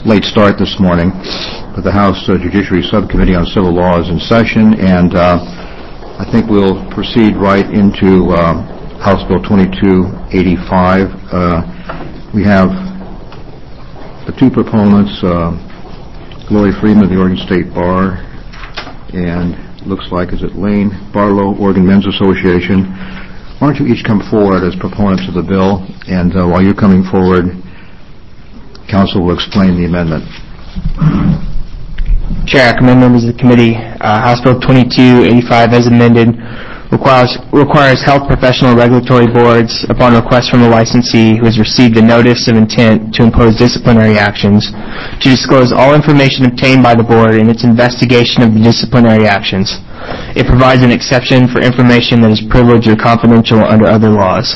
late start this morning, but the House Judiciary Subcommittee on Civil Law is in session, and I think we'll proceed right into House Bill 2285. We have the two proponents, Lori Freeman of the Oregon State Bar, and looks like, is it Lane Barlow, Oregon Men's Association. Why don't you each come forward as proponents of the bill, and while you're coming forward, Council will explain the amendment. Chair, I recommend members of the committee, House Bill 2285 as amended requires health professional regulatory boards, upon request from a licensee who has received a notice of intent to impose disciplinary actions, to disclose all information obtained by the board in its investigation of the disciplinary actions. It provides an exception for information that is privileged or confidential under other laws.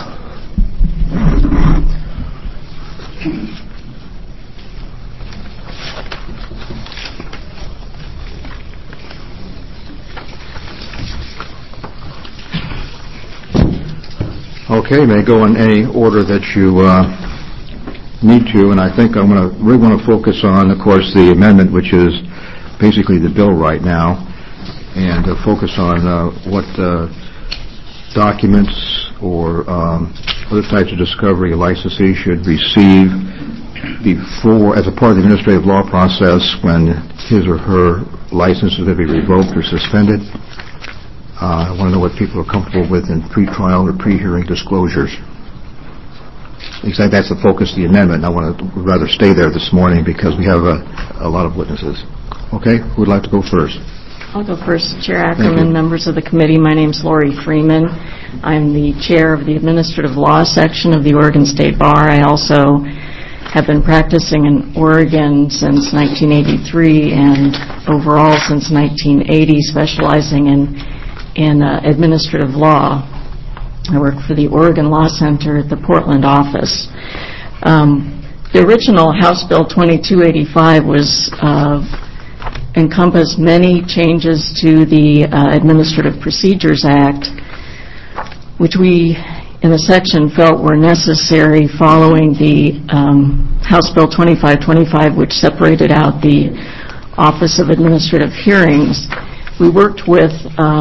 Okay, may go in any order that you need to, and I think we want to focus on, of course, the amendment, which is basically the bill right now, and focus on what documents or other types of discovery a licensee should receive before, as a part of the administrative law process, when his or her license is going to be revoked or suspended. I want to know what people are comfortable with in pre-trial or pre-hearing disclosures. Exactly, that's the focus of the amendment, and I want to rather stay there this morning because we have a lot of witnesses. Okay, who would like to go first? I'll go first, Chair Ackerman, members of the committee. My name is Lori Freeman. I'm the chair of the Administrative Law Section of the Oregon State Bar. I also have been practicing in Oregon since 1983 and overall since 1980, specializing in administrative law. I work for the Oregon Law Center at the Portland office. The original House Bill 2285 encompassed many changes to the Administrative Procedures Act, which we in the section felt were necessary following the House Bill 2525, which separated out the Office of Administrative Hearings. We worked with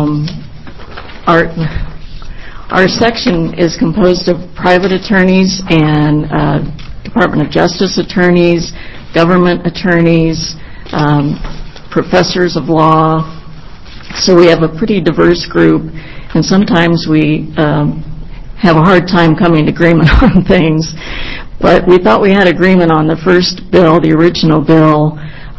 our section is composed of private attorneys and Department of Justice attorneys, government attorneys, professors of law. So we have a pretty diverse group, and sometimes we have a hard time coming to agreement on things. But we thought we had agreement on the first bill, the original bill,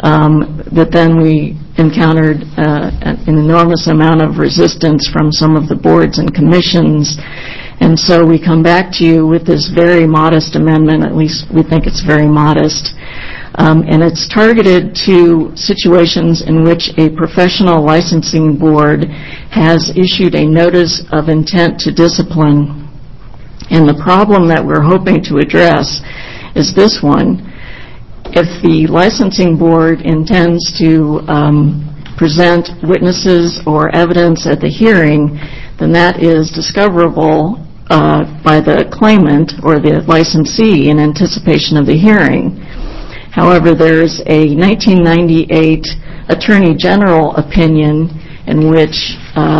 but then we encountered an enormous amount of resistance from some of the boards and commissions, and so we come back to you with this very modest amendment. At least we think it's very modest, and it's targeted to situations in which a professional licensing board has issued a notice of intent to discipline. And the problem that we're hoping to address is this one. If the licensing board intends to present witnesses or evidence at the hearing, then that is discoverable by the claimant or the licensee in anticipation of the hearing. However, there's a 1998 Attorney General opinion in which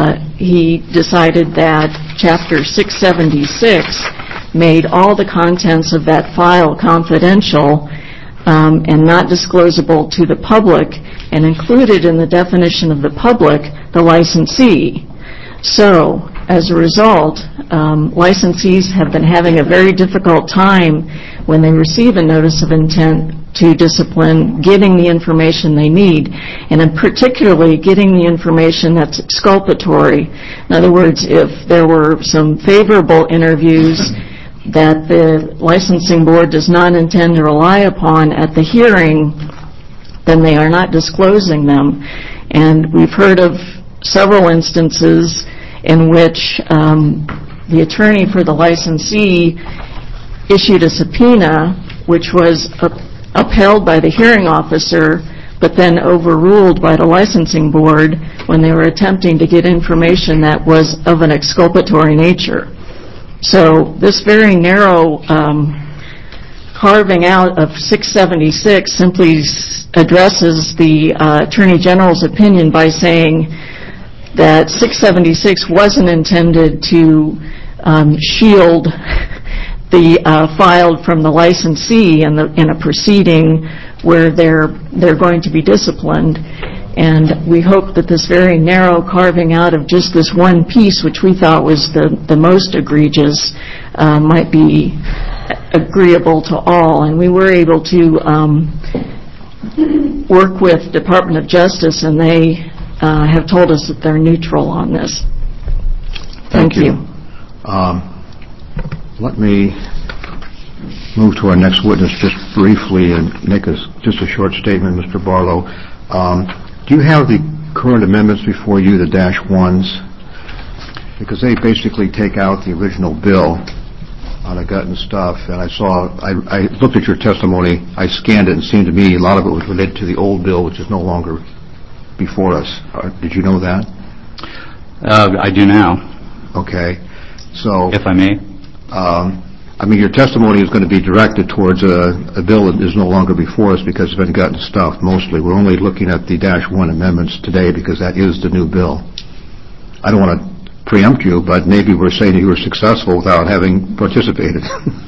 he decided that Chapter 676 made all the contents of that file confidential and not disclosable to the public, and included in the definition of the public the licensee. So, as a result, licensees have been having a very difficult time when they receive a notice of intent to discipline, getting the information they need, and in particularly getting the information that's exculpatory. In other words, if there were some favorable interviews that the licensing board does not intend to rely upon at the hearing, then they are not disclosing them. And we've heard of several instances in which the attorney for the licensee issued a subpoena which was upheld by the hearing officer but then overruled by the licensing board when they were attempting to get information that was of an exculpatory nature. So this very narrow carving out of 676 simply addresses the Attorney General's opinion by saying that 676 wasn't intended to shield the filed from the licensee in a proceeding where they're going to be disciplined. And we hope that this very narrow carving out of just this one piece, which we thought was the most egregious, might be agreeable to all. And we were able to work with Department of Justice, and they have told us that they're neutral on this. Thank you. Let me move to our next witness just briefly and make just a short statement, Mr. Barlow. Do you have the current amendments before you, the -1s? Because they basically take out the original bill on the gut and stuff, and I looked at your testimony, I scanned it, and it seemed to me a lot of it was related to the old bill, which is no longer before us. Did you know that? I do now. Okay. So, if I may. Your testimony is going to be directed towards a bill that is no longer before us because it's been gut and stuff mostly. We're only looking at the -1 amendments today because that is the new bill. I don't want to preempt you, but maybe we're saying that you were successful without having participated.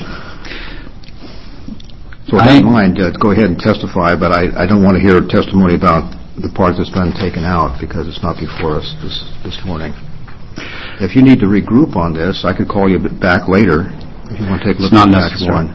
So with that in mind, go ahead and testify, but I don't want to hear testimony about the part that's been taken out because it's not before us this morning. If you need to regroup on this, I could call you back later if you want to take a look at -1.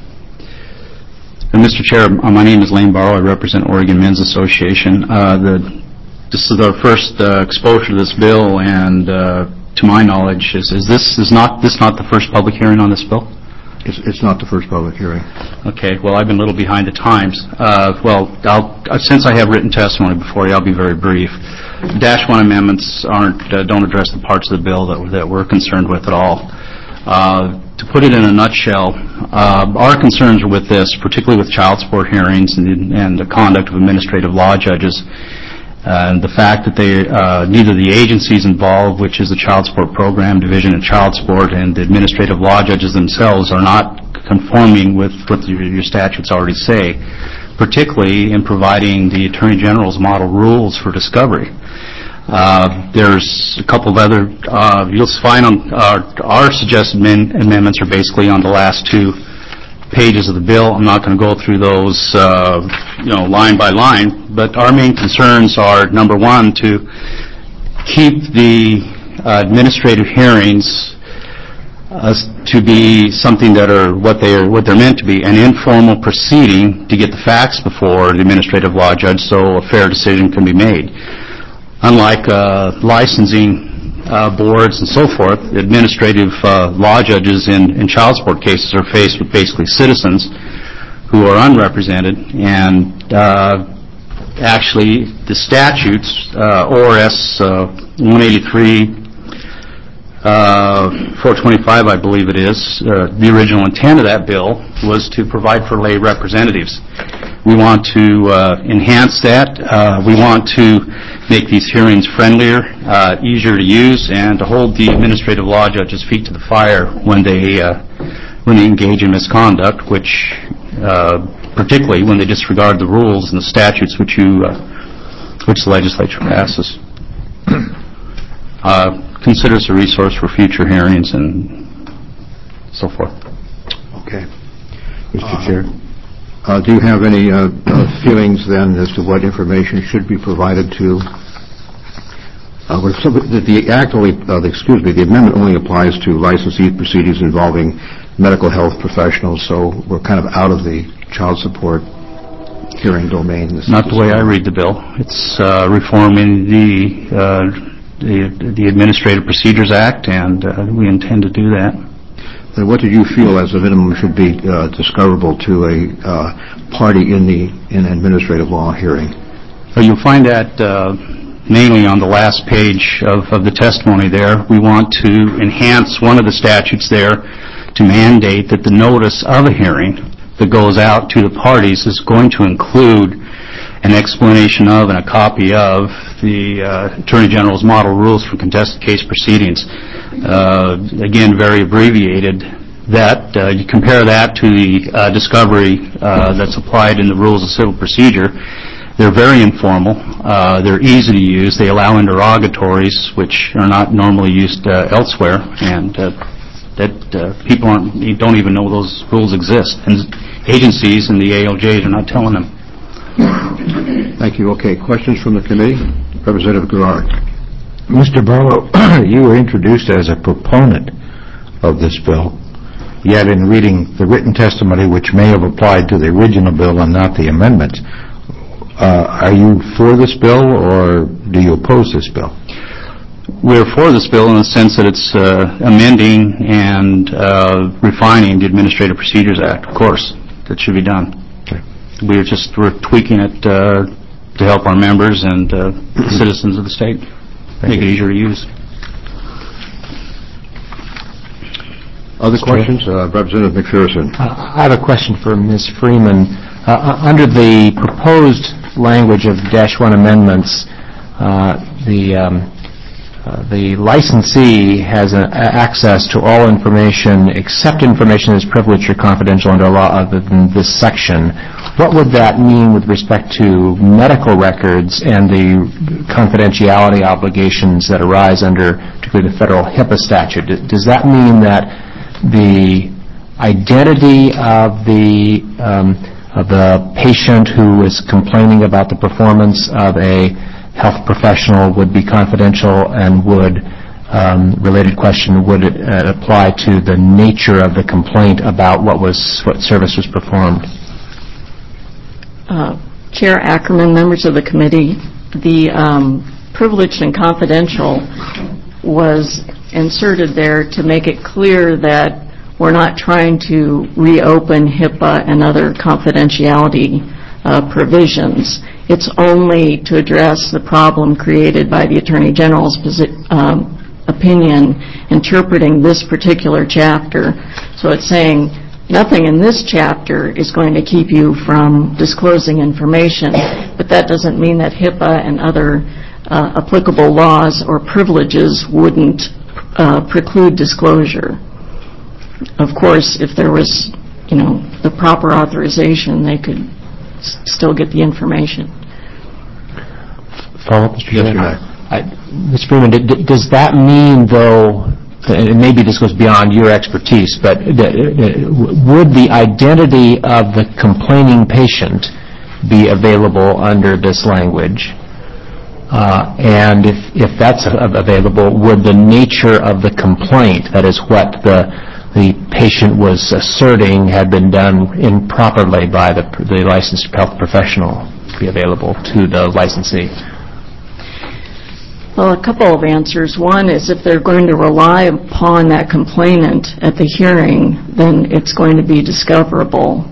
Mr. Chair, my name is Lane Barrow. I represent Oregon Men's Association. This is our first exposure to this bill, and to my knowledge, is this not the first public hearing on this bill? It's not the first public hearing. Okay. Well, I've been a little behind the times. Since I have written testimony before you, I'll be very brief. -1 amendments don't address the parts of the bill that we're concerned with at all. To put it in a nutshell, our concerns are with this, particularly with child support hearings and the conduct of administrative law judges, and the fact that neither the agencies involved, which is the Child Support Program Division of Child Support, and the administrative law judges themselves are not conforming with what your statutes already say, particularly in providing the Attorney General's model rules for discovery. There's a couple of other, you'll find on our suggested amendments are basically on the last 2 pages of the bill. I'm not going to go through those, line by line, but our main concerns are, number one, to keep the administrative hearings to be something that are what they're meant to be, an informal proceeding to get the facts before the administrative law judge so a fair decision can be made. Unlike licensing boards and so forth, administrative law judges in child support cases are faced with basically citizens who are unrepresented, and actually the statutes, ORS 183, 425, I believe it is, the original intent of that bill was to provide for lay representatives. We want to enhance that. We want to make these hearings friendlier, easier to use, and to hold the administrative law judges' feet to the fire when they engage in misconduct, which particularly when they disregard the rules and the statutes which the legislature passes. Consider us a resource for future hearings and so forth. Okay. Mr. Chair. Do you have any feelings then as to what information should be provided to? The amendment only applies to licensee proceedings involving medical health professionals, so we're kind of out of the child support hearing domain. Not the way I read the bill. It's reforming the Administrative Procedures Act, and we intend to do that. Then what do you feel as a minimum should be discoverable to a party in an administrative law hearing? Well, you'll find that mainly on the last page of the testimony there. We want to enhance one of the statutes there to mandate that the notice of a hearing that goes out to the parties is going to include an explanation of and a copy of the Attorney General's model rules for contested case proceedings. Again, very abbreviated, that you compare that to the discovery that's applied in the Rules of Civil Procedure. They're very informal. They're easy to use. They allow interrogatories, which are not normally used elsewhere, and that people don't even know those rules exist. And agencies and the ALJs are not telling them. Thank you. Okay, questions from the committee? Representative Garrard. Mr. Barlow, you were introduced as a proponent of this bill, yet in reading the written testimony, which may have applied to the original bill and not the amendments, are you for this bill or do you oppose this bill? We're for this bill in the sense that it's amending and refining the Administrative Procedures Act, of course. That should be done. Okay. We're tweaking it to help our members and citizens of the state. Make it easier to use. Other questions? Representative McPherson. I have a question for Ms. Freeman. Under the proposed language of -1 amendments, the licensee has access to all information except information that is privileged or confidential under law other than this section. What would that mean with respect to medical records and the confidentiality obligations that arise under particularly the federal HIPAA statute? Does that mean that the identity of the patient who is complaining about the performance of a health professional would be confidential, and would, related question, would it apply to the nature of the complaint about what service was performed? Chair Ackerman, members of the committee, the privileged and confidential was inserted there to make it clear that we're not trying to reopen HIPAA and other confidentiality provisions. It's only to address the problem created by the Attorney General's opinion interpreting this particular chapter. So it's saying nothing in this chapter is going to keep you from disclosing information, but that doesn't mean that HIPAA and other applicable laws or privileges wouldn't preclude disclosure. Of course, if there was, the proper authorization, they could still get the information. Follow up, Mr. Chairman? Yes, Ms. Freeman, does that mean, though, and maybe this goes beyond your expertise, but would the identity of the complaining patient be available under this language? And if that's available, would the nature of the complaint, that is what the patient was asserting had been done improperly by the licensed health professional, be available to the licensee? Well, a couple of answers. One is if they're going to rely upon that complainant at the hearing, then it's going to be discoverable.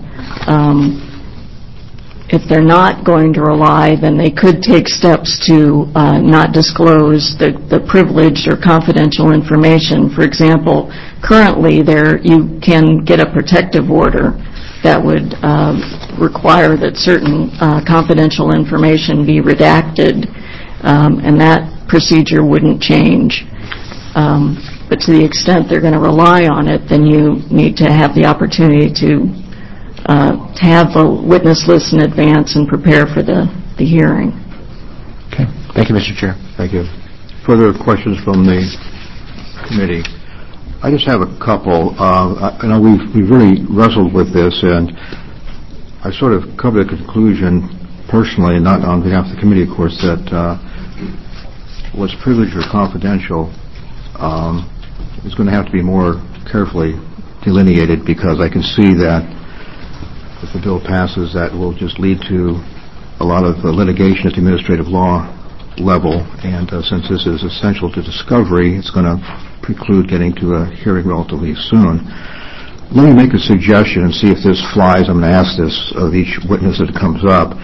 If they're not going to rely, then they could take steps to not disclose the privileged or confidential information. For example, currently you can get a protective order that would require that certain confidential information be redacted, and that procedure wouldn't change. But to the extent they're going to rely on it, then you need to have the opportunity to have a witness list in advance and prepare for the hearing. Okay. Thank you, Mr. Chair. Thank you. Further questions from the committee? I just have a couple. I know we've really wrestled with this, and I sort of come to the conclusion personally, not on behalf of the committee, of course, that what's privileged or confidential is going to have to be more carefully delineated, because I can see that if the bill passes, that will just lead to a lot of litigation at the administrative law level, and since this is essential to discovery, it's going to preclude getting to a hearing relatively soon. Let me make a suggestion and see if this flies. I'm going to ask this of each witness that comes up.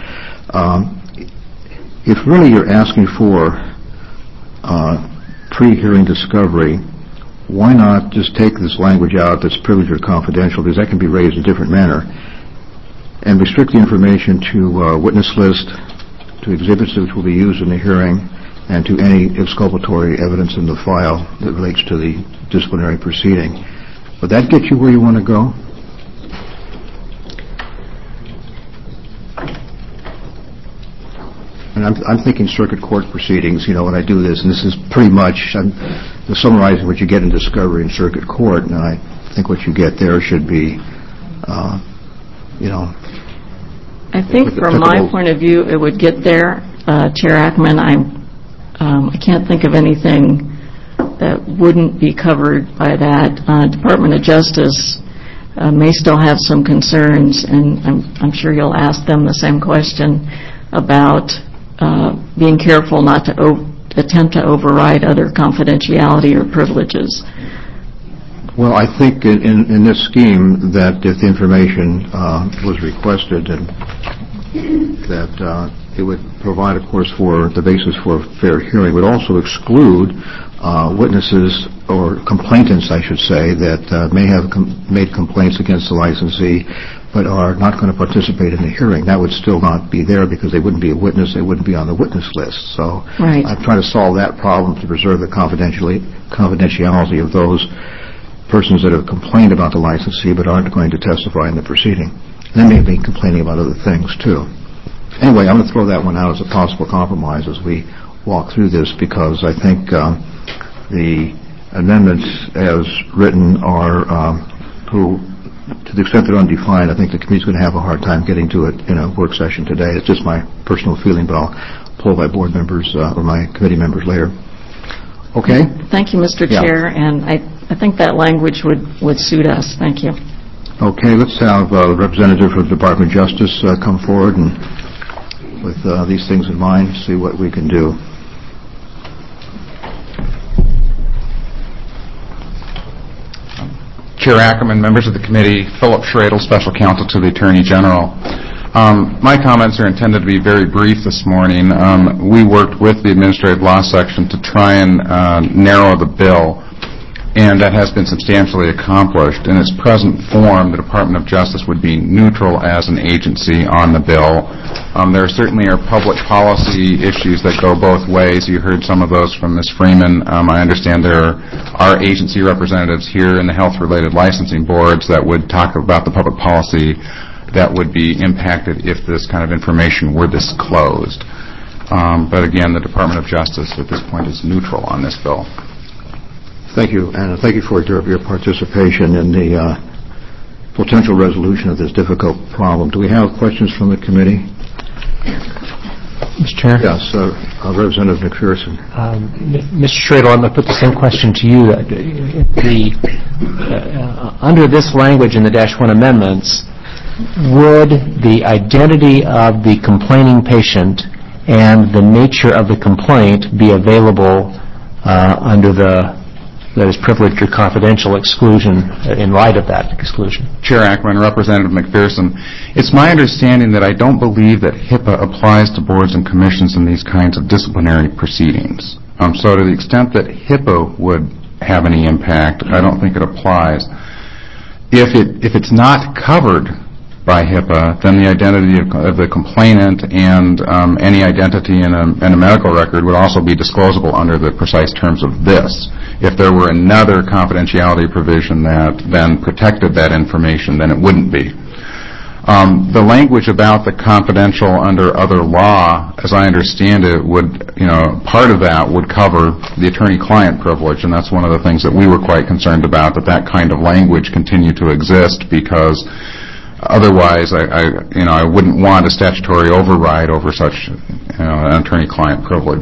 If really you're asking for pre-hearing discovery, why not just take this language out that's privileged or confidential, because that can be raised in a different manner, and restrict the information to witness list, to exhibits which will be used in the hearing, and to any exculpatory evidence in the file that relates to the disciplinary proceeding. Would that get you where you want to go? And I'm thinking circuit court proceedings, when I do this, and this is pretty much, I'm summarizing what you get in discovery in circuit court, and I think what you get there should be, I think from my point of view, it would get there. Chair Ackerman, I can't think of anything that wouldn't be covered by that. Department of Justice may still have some concerns, and I'm sure you'll ask them the same question about being careful not to attempt to override other confidentiality or privileges. Well, I think in this scheme that if the information was requested, and that it would provide, of course, for the basis for a fair hearing, would also exclude witnesses or complainants, I should say, that may have made complaints against the licensee but are not going to participate in the hearing. That would still not be there because they wouldn't be a witness. They wouldn't be on the witness list. So right. I'm trying to solve that problem to preserve the confidentiality of those persons that have complained about the licensee but aren't going to testify in the proceeding. They may be complaining about other things, too. Anyway, I'm going to throw that one out as a possible compromise as we walk through this, because I think the amendments as written are, to the extent they're undefined, I think the committee's going to have a hard time getting to it in a work session today. It's just my personal feeling, but I'll pull my board members or my committee members later. Okay? Thank you, Mr. Chair, and I think that language would suit us. Thank you. Okay, let's have a representative from the Department of Justice come forward and with these things in mind, see what we can do. Chair Ackerman, members of the committee, Philip Schradel, Special Counsel to the Attorney General. My comments are intended to be very brief this morning. We worked with the Administrative Law Section to try and narrow the bill, and that has been substantially accomplished. In its present form, the Department of Justice would be neutral as an agency on the bill. There certainly are public policy issues that go both ways. You heard some of those from Ms. Freeman. I understand there are agency representatives here in the health-related licensing boards that would talk about the public policy that would be impacted if this kind of information were disclosed. But again, the Department of Justice at this point is neutral on this bill. Thank you, and thank you for your participation in the potential resolution of this difficult problem. Do we have questions from the committee? Mr. Chair? Yes, Representative McPherson. Mr. Schradel, I'm going to put the same question to you. Under this language in the -1 amendments, would the identity of the complaining patient and the nature of the complaint be available under that is privileged or confidential exclusion in light of that exclusion? Chair Ackerman, Representative McPherson, it's my understanding that I don't believe that HIPAA applies to boards and commissions in these kinds of disciplinary proceedings. So to the extent that HIPAA would have any impact, I don't think it applies. If it's not covered by HIPAA, then the identity of the complainant and any identity in a medical record would also be disclosable under the precise terms of this. If there were another confidentiality provision that then protected that information, then it wouldn't be. The language about the confidential under other law, as I understand it, would, part of that would cover the attorney-client privilege, and that's one of the things that we were quite concerned about, that kind of language continued to exist, because otherwise, I wouldn't want a statutory override over such an attorney-client privilege.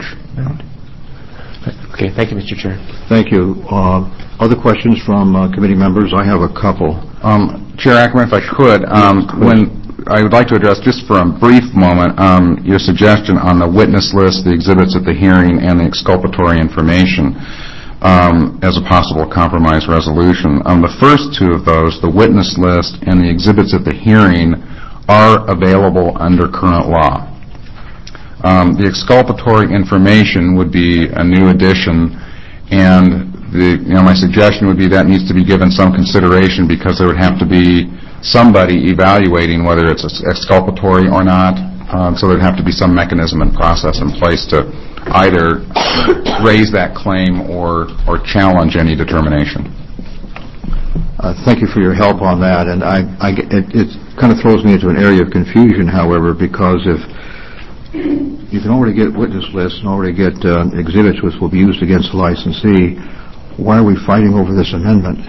Okay, thank you, Mr. Chair. Thank you. Other questions from committee members? I have a couple. Chair Ackerman, if I could, I would like to address just for a brief moment your suggestion on the witness list, the exhibits at the hearing, and the exculpatory information as a possible compromise resolution. The first two of those, the witness list and the exhibits at the hearing, are available under current law. The exculpatory information would be a new addition, and my suggestion would be that needs to be given some consideration, because there would have to be somebody evaluating whether it's exculpatory or not. So there'd have to be some mechanism and process in place to either raise that claim or challenge any determination. Thank you for your help on that. And it kind of throws me into an area of confusion, however, because if you can already get witness lists and already get exhibits which will be used against the licensee, why are we fighting over this amendment?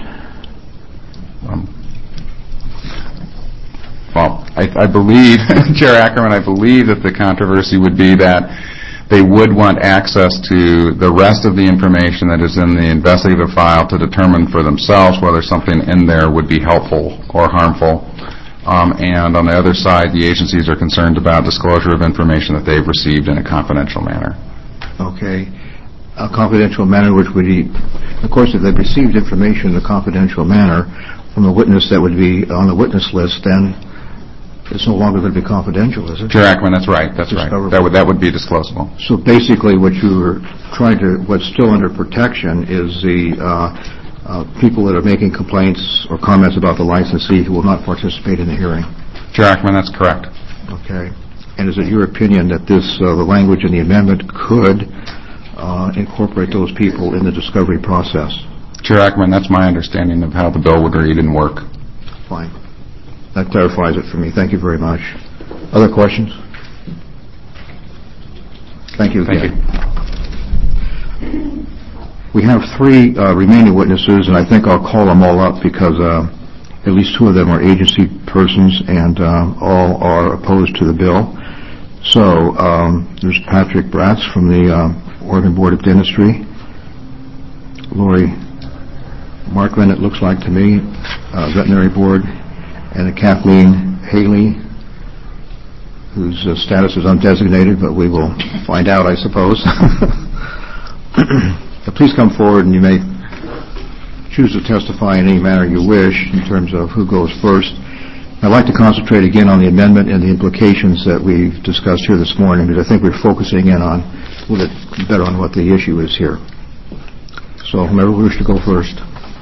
Well, I believe, Chair Ackerman, I believe that the controversy would be that they would want access to the rest of the information that is in the investigative file to determine for themselves whether something in there would be helpful or harmful. And on the other side, the agencies are concerned about disclosure of information that they've received in a confidential manner. Okay. A confidential manner which would be, of course, if they've received information in a confidential manner from a witness that would be on the witness list, then it's no longer going to be confidential, is it? Chair Ackerman, that's right. That's right. That would be disclosable. So basically, what you were what's still under protection is the people that are making complaints or comments about the licensee who will not participate in the hearing. Chair Ackerman, that's correct. Okay. And is it your opinion that the language in the amendment could incorporate those people in the discovery process? Chair Ackerman, that's my understanding of how the bill would read and work. Fine. That clarifies it for me. Thank you very much. Other questions? Thank you again. Thank you. We have 3 remaining witnesses, and I think I'll call them all up because at least 2 of them are agency persons and all are opposed to the bill. So there's Patrick Bratz from the Oregon Board of Dentistry, Lori Markman, it looks like to me, Veterinary Board, and Kathleen Haley, whose status is undesignated, but we will find out, I suppose. Please come forward, and you may choose to testify in any manner you wish in terms of who goes first. I'd like to concentrate again on the amendment and the implications that we've discussed here this morning, because I think we're focusing in on a little bit better on what the issue is here. So whomever wishes to go first.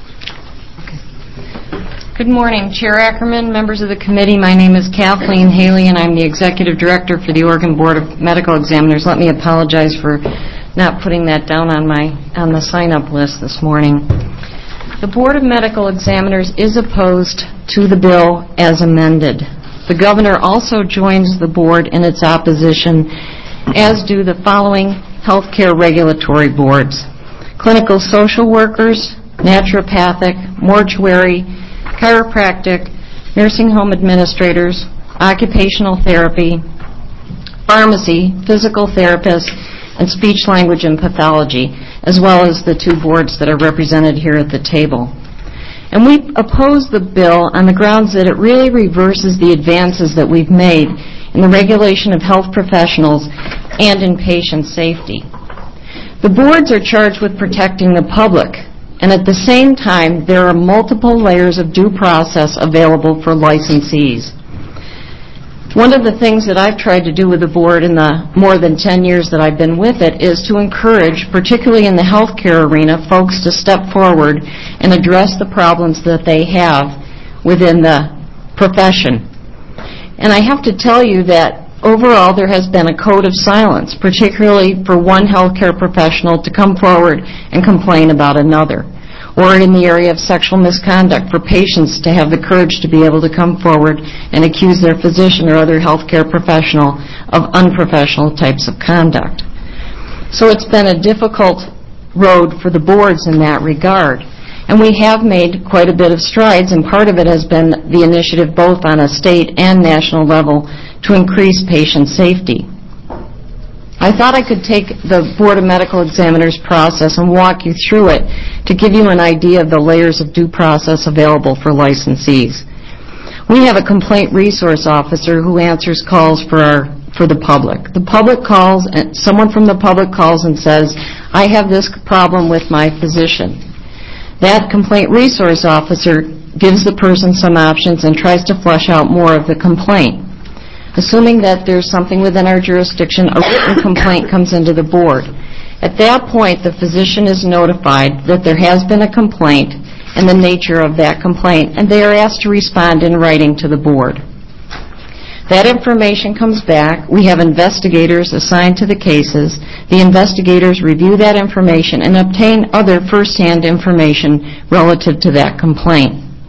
Good morning, Chair Ackerman, members of the committee. My name is Kathleen Haley, and I'm the Executive Director for the Oregon Board of Medical Examiners. Let me apologize for not putting that down on the sign-up list this morning. The Board of Medical Examiners is opposed to the bill as amended. The Governor also joins the board in its opposition, as do the following healthcare regulatory boards: clinical social workers, naturopathic, mortuary, chiropractic, nursing home administrators, occupational therapy, pharmacy, physical therapists, and speech, language, and pathology, as well as the 2 boards that are represented here at the table. And we oppose the bill on the grounds that it really reverses the advances that we've made in the regulation of health professionals and in patient safety. The boards are charged with protecting the public, and at the same time, there are multiple layers of due process available for licensees. One of the things that I've tried to do with the board in the more than 10 years that I've been with it is to encourage, particularly in the healthcare arena, folks to step forward and address the problems that they have within the profession. And I have to tell you that overall there has been a code of silence, particularly for one healthcare professional to come forward and complain about another, or in the area of sexual misconduct, for patients to have the courage to be able to come forward and accuse their physician or other healthcare professional of unprofessional types of conduct. So it's been a difficult road for the boards in that regard. And we have made quite a bit of strides, and part of it has been the initiative both on a state and national level to increase patient safety. I thought I could take the Board of Medical Examiners process and walk you through it to give you an idea of the layers of due process available for licensees. We have a complaint resource officer who answers calls for the public. The public calls, and someone from the public calls and says, I have this problem with my physician. That complaint resource officer gives the person some options and tries to flesh out more of the complaint. Assuming that there's something within our jurisdiction, a written complaint comes into the board. At that point, the physician is notified that there has been a complaint and the nature of that complaint, and they are asked to respond in writing to the board. That information comes back. We have investigators assigned to the cases. The investigators review that information and obtain other first-hand information relative to that complaint.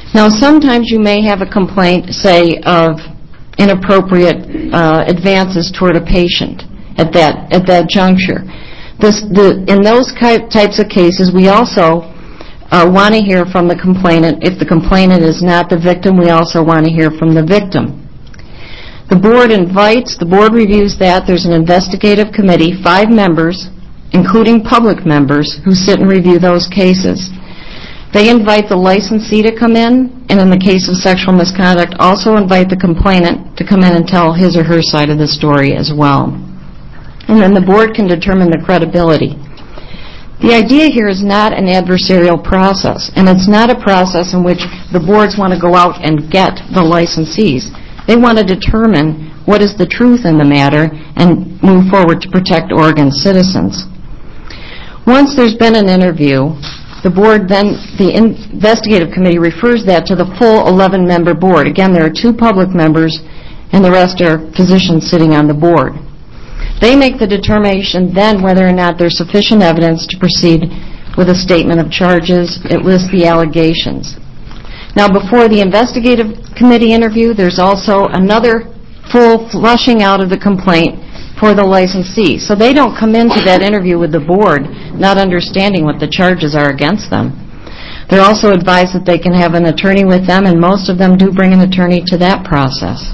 Now, sometimes you may have a complaint, say, of inappropriate advances toward a patient at that juncture. In those types of cases, we also want to hear from the complainant. If the complainant is not the victim, we also want to hear from the victim. The board reviews that. There's an investigative committee, 5 members, including public members, who sit and review those cases. They invite the licensee to come in, and in the case of sexual misconduct, also invite the complainant to come in and tell his or her side of the story as well. And then the board can determine the credibility. The idea here is not an adversarial process, and it's not a process in which the boards want to go out and get the licensees. They want to determine what is the truth in the matter and move forward to protect Oregon citizens. Once there's been an interview, the investigative committee refers that to the full 11-member board. Again, there are 2 public members, and the rest are physicians sitting on the board. They make the determination then whether or not there's sufficient evidence to proceed with a statement of charges. It lists the allegations. Now, before the investigative committee interview, there's also another full flushing out of the complaint for the licensee. So they don't come into that interview with the board not understanding what the charges are against them. They're also advised that they can have an attorney with them, and most of them do bring an attorney to that process.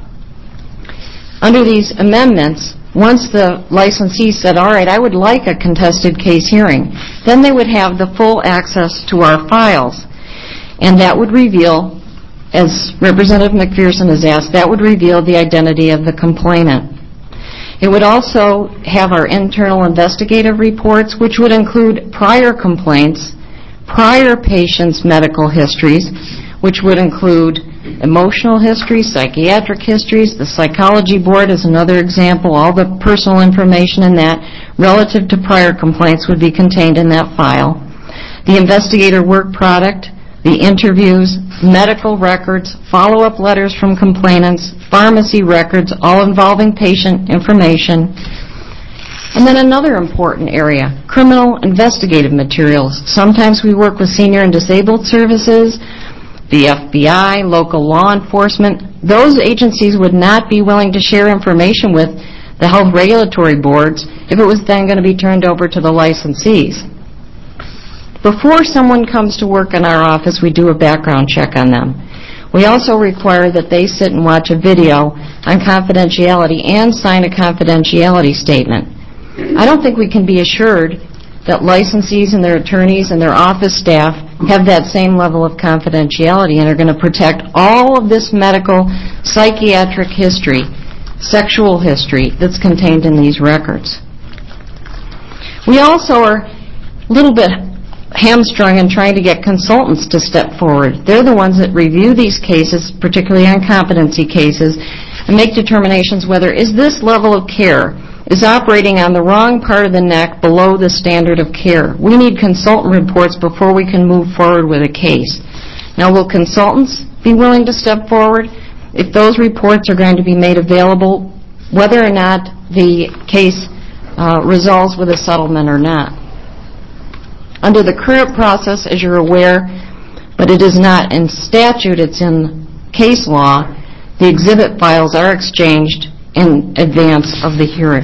Under these amendments, once the licensee said, all right, I would like a contested case hearing, then they would have the full access to our files. And that would reveal, as Representative McPherson has asked, that would reveal the identity of the complainant. It would also have our internal investigative reports, which would include prior complaints, prior patients' medical histories, which would include emotional histories, psychiatric histories. The psychology board is another example. All the personal information in that relative to prior complaints would be contained in that file. The investigator work product, the interviews, medical records, follow-up letters from complainants, pharmacy records, all involving patient information. And then another important area, criminal investigative materials. Sometimes we work with senior and disabled services, the FBI, local law enforcement. Those agencies would not be willing to share information with the health regulatory boards if it was then going to be turned over to the licensees. Before someone comes to work in our office, we do a background check on them. We also require that they sit and watch a video on confidentiality and sign a confidentiality statement. I don't think we can be assured that licensees and their attorneys and their office staff have that same level of confidentiality and are going to protect all of this medical, psychiatric history, sexual history that's contained in these records. We also are a little bit hamstrung in trying to get consultants to step forward. They're the ones that review these cases, particularly on competency cases, and make determinations whether is this level of care is operating on the wrong part of the neck below the standard of care. We need consultant reports before we can move forward with a case. Now, will consultants be willing to step forward if those reports are going to be made available, whether or not the case resolves with a settlement or not? Under the current process, as you're aware, but it is not in statute, it's in case law, the exhibit files are exchanged in advance of the hearing.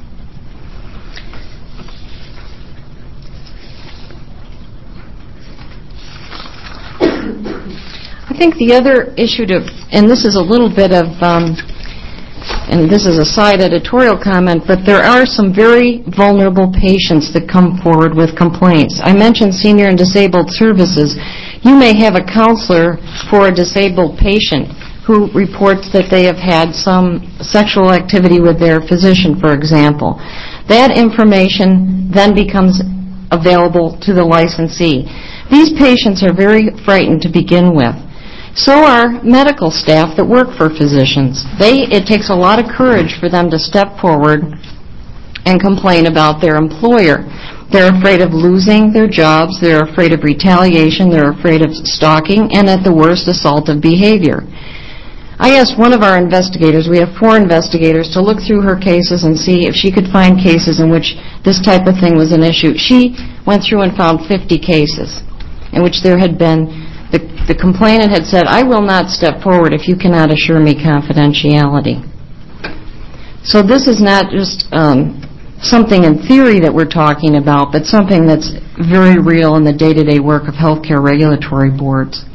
I think the other issue and this is a little bit of, and this is a side editorial comment, but there are some very vulnerable patients that come forward with complaints. I mentioned senior and disabled services. You may have a counselor for a disabled patient who reports that they have had some sexual activity with their physician, for example. That information then becomes available to the licensee. These patients are very frightened to begin with. So are medical staff that work for physicians. It takes a lot of courage for them to step forward and complain about their employer. They're afraid of losing their jobs, they're afraid of retaliation, they're afraid of stalking, and at the worst, assaultive behavior. I asked one of our investigators, we have 4 investigators, to look through her cases and see if she could find cases in which this type of thing was an issue. She went through and found 50 cases in which there The complainant had said, "I will not step forward if you cannot assure me confidentiality." So this is not just something in theory that we're talking about, but something that's very real in the day-to-day work of healthcare regulatory boards.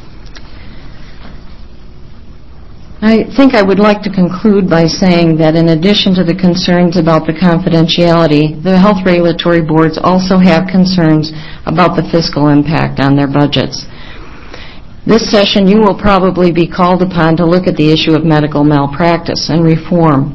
I think I would like to conclude by saying that in addition to the concerns about the confidentiality, the health regulatory boards also have concerns about the fiscal impact on their budgets. This session, you will probably be called upon to look at the issue of medical malpractice and reform.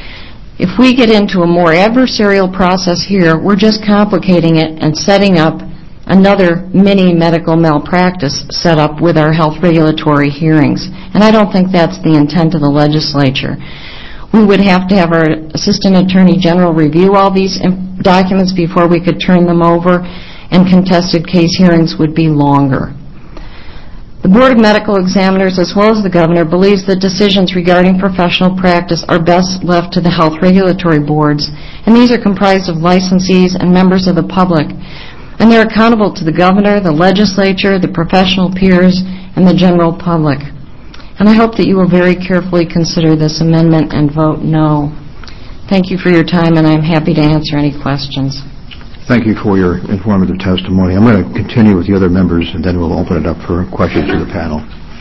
If we get into a more adversarial process here, we're just complicating it and setting up another mini medical malpractice setup with our health regulatory hearings. And I don't think that's the intent of the legislature. We would have to have our Assistant Attorney General review all these documents before we could turn them over, and contested case hearings would be longer. The Board of Medical Examiners, as well as the Governor, believes that decisions regarding professional practice are best left to the health regulatory boards, and these are comprised of licensees and members of the public. And they're accountable to the Governor, the legislature, the professional peers, and the general public. And I hope that you will very carefully consider this amendment and vote no. Thank you for your time, and I'm happy to answer any questions. Thank you for your informative testimony. I'm going to continue with the other members, and then we'll open it up for questions to the panel.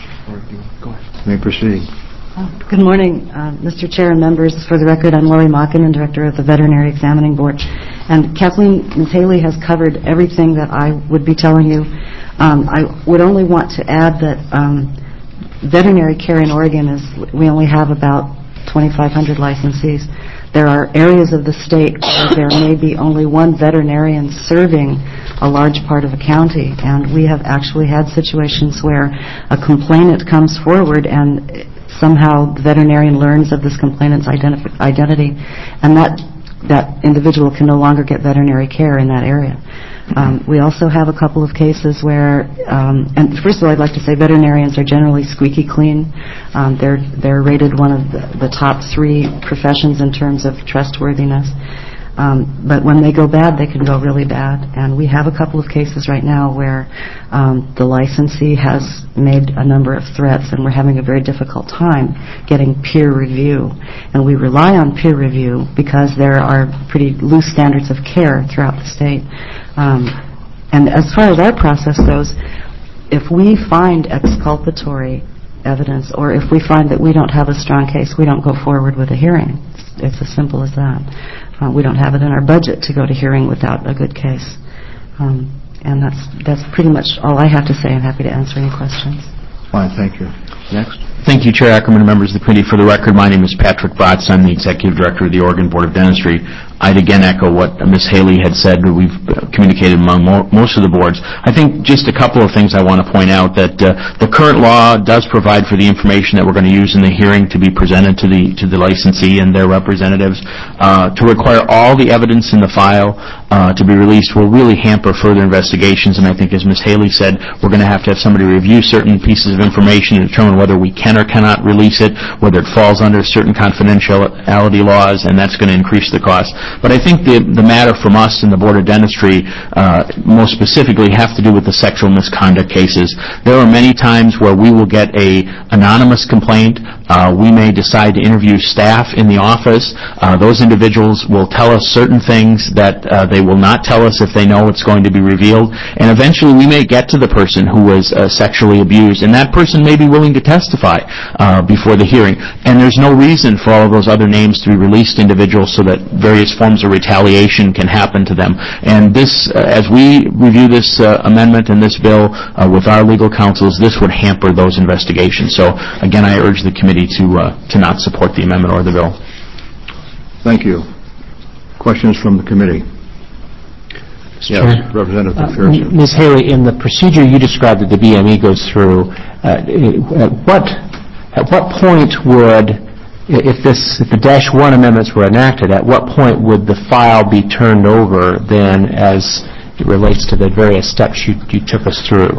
Go ahead. You may proceed. Good morning, Mr. Chair and members. For the record, I'm Lori Mockin, Director of the Veterinary Examining Board. And Kathleen, Ms. Haley has covered everything that I would be telling you. I would only want to add that veterinary care in Oregon we only have about 2,500 licensees. There are areas of the state where there may be only one veterinarian serving a large part of a county, and we have actually had situations where a complainant comes forward and somehow the veterinarian learns of this complainant's identity, and that individual can no longer get veterinary care in that area. We also have a couple of cases where, and first of all, I'd like to say veterinarians are generally squeaky clean. They're rated one of the top 3 professions in terms of trustworthiness. But when they go bad, they can go really bad. And we have a couple of cases right now where the licensee has made a number of threats, and we're having a very difficult time getting peer review. And we rely on peer review because there are pretty loose standards of care throughout the state. And as far as our process goes, if we find exculpatory evidence, or if we find that we don't have a strong case, we don't go forward with a hearing. It's as simple as that. We don't have it in our budget to go to hearing without a good case. And that's pretty much all I have to say. I'm happy to answer any questions. Fine, thank you. Next. Thank you, Chair Ackerman and members of the committee. For the record, my name is Patrick Botts. I'm the Executive Director of the Oregon Board of Dentistry. I'd again echo what Ms. Haley had said. We've communicated among most of the boards. I think just a couple of things I want to point out, that the current law does provide for the information that we're going to use in the hearing to be presented to the licensee and their representatives. To require all the evidence in the file to be released will really hamper further investigations, and I think, as Ms. Haley said, we're going to have somebody review certain pieces of information and determine whether we can or cannot release it, whether it falls under certain confidentiality laws, and that's going to increase the cost. But I think the matter from us in the Board of Dentistry most specifically have to do with the sexual misconduct cases. There are many times where we will get a anonymous complaint. We may decide to interview staff in the office. Those individuals will tell us certain things that they will not tell us if they know it's going to be revealed. And eventually we may get to the person who was sexually abused, and that person may be willing to testify before the hearing. And there's no reason for all of those other names to be released to individuals so that various forms of retaliation can happen to them. And this, as we review this amendment and this bill with our legal counsels, this would hamper those investigations. So, again, I urge the committee to not support the amendment or the bill. Thank you. Questions from the committee? Yes, Representative McPherson. Ms. Haley, in the procedure you described that the BME goes through, at what point would, if the -1 amendments were enacted, at what point would the file be turned over then as it relates to the various steps you took us through?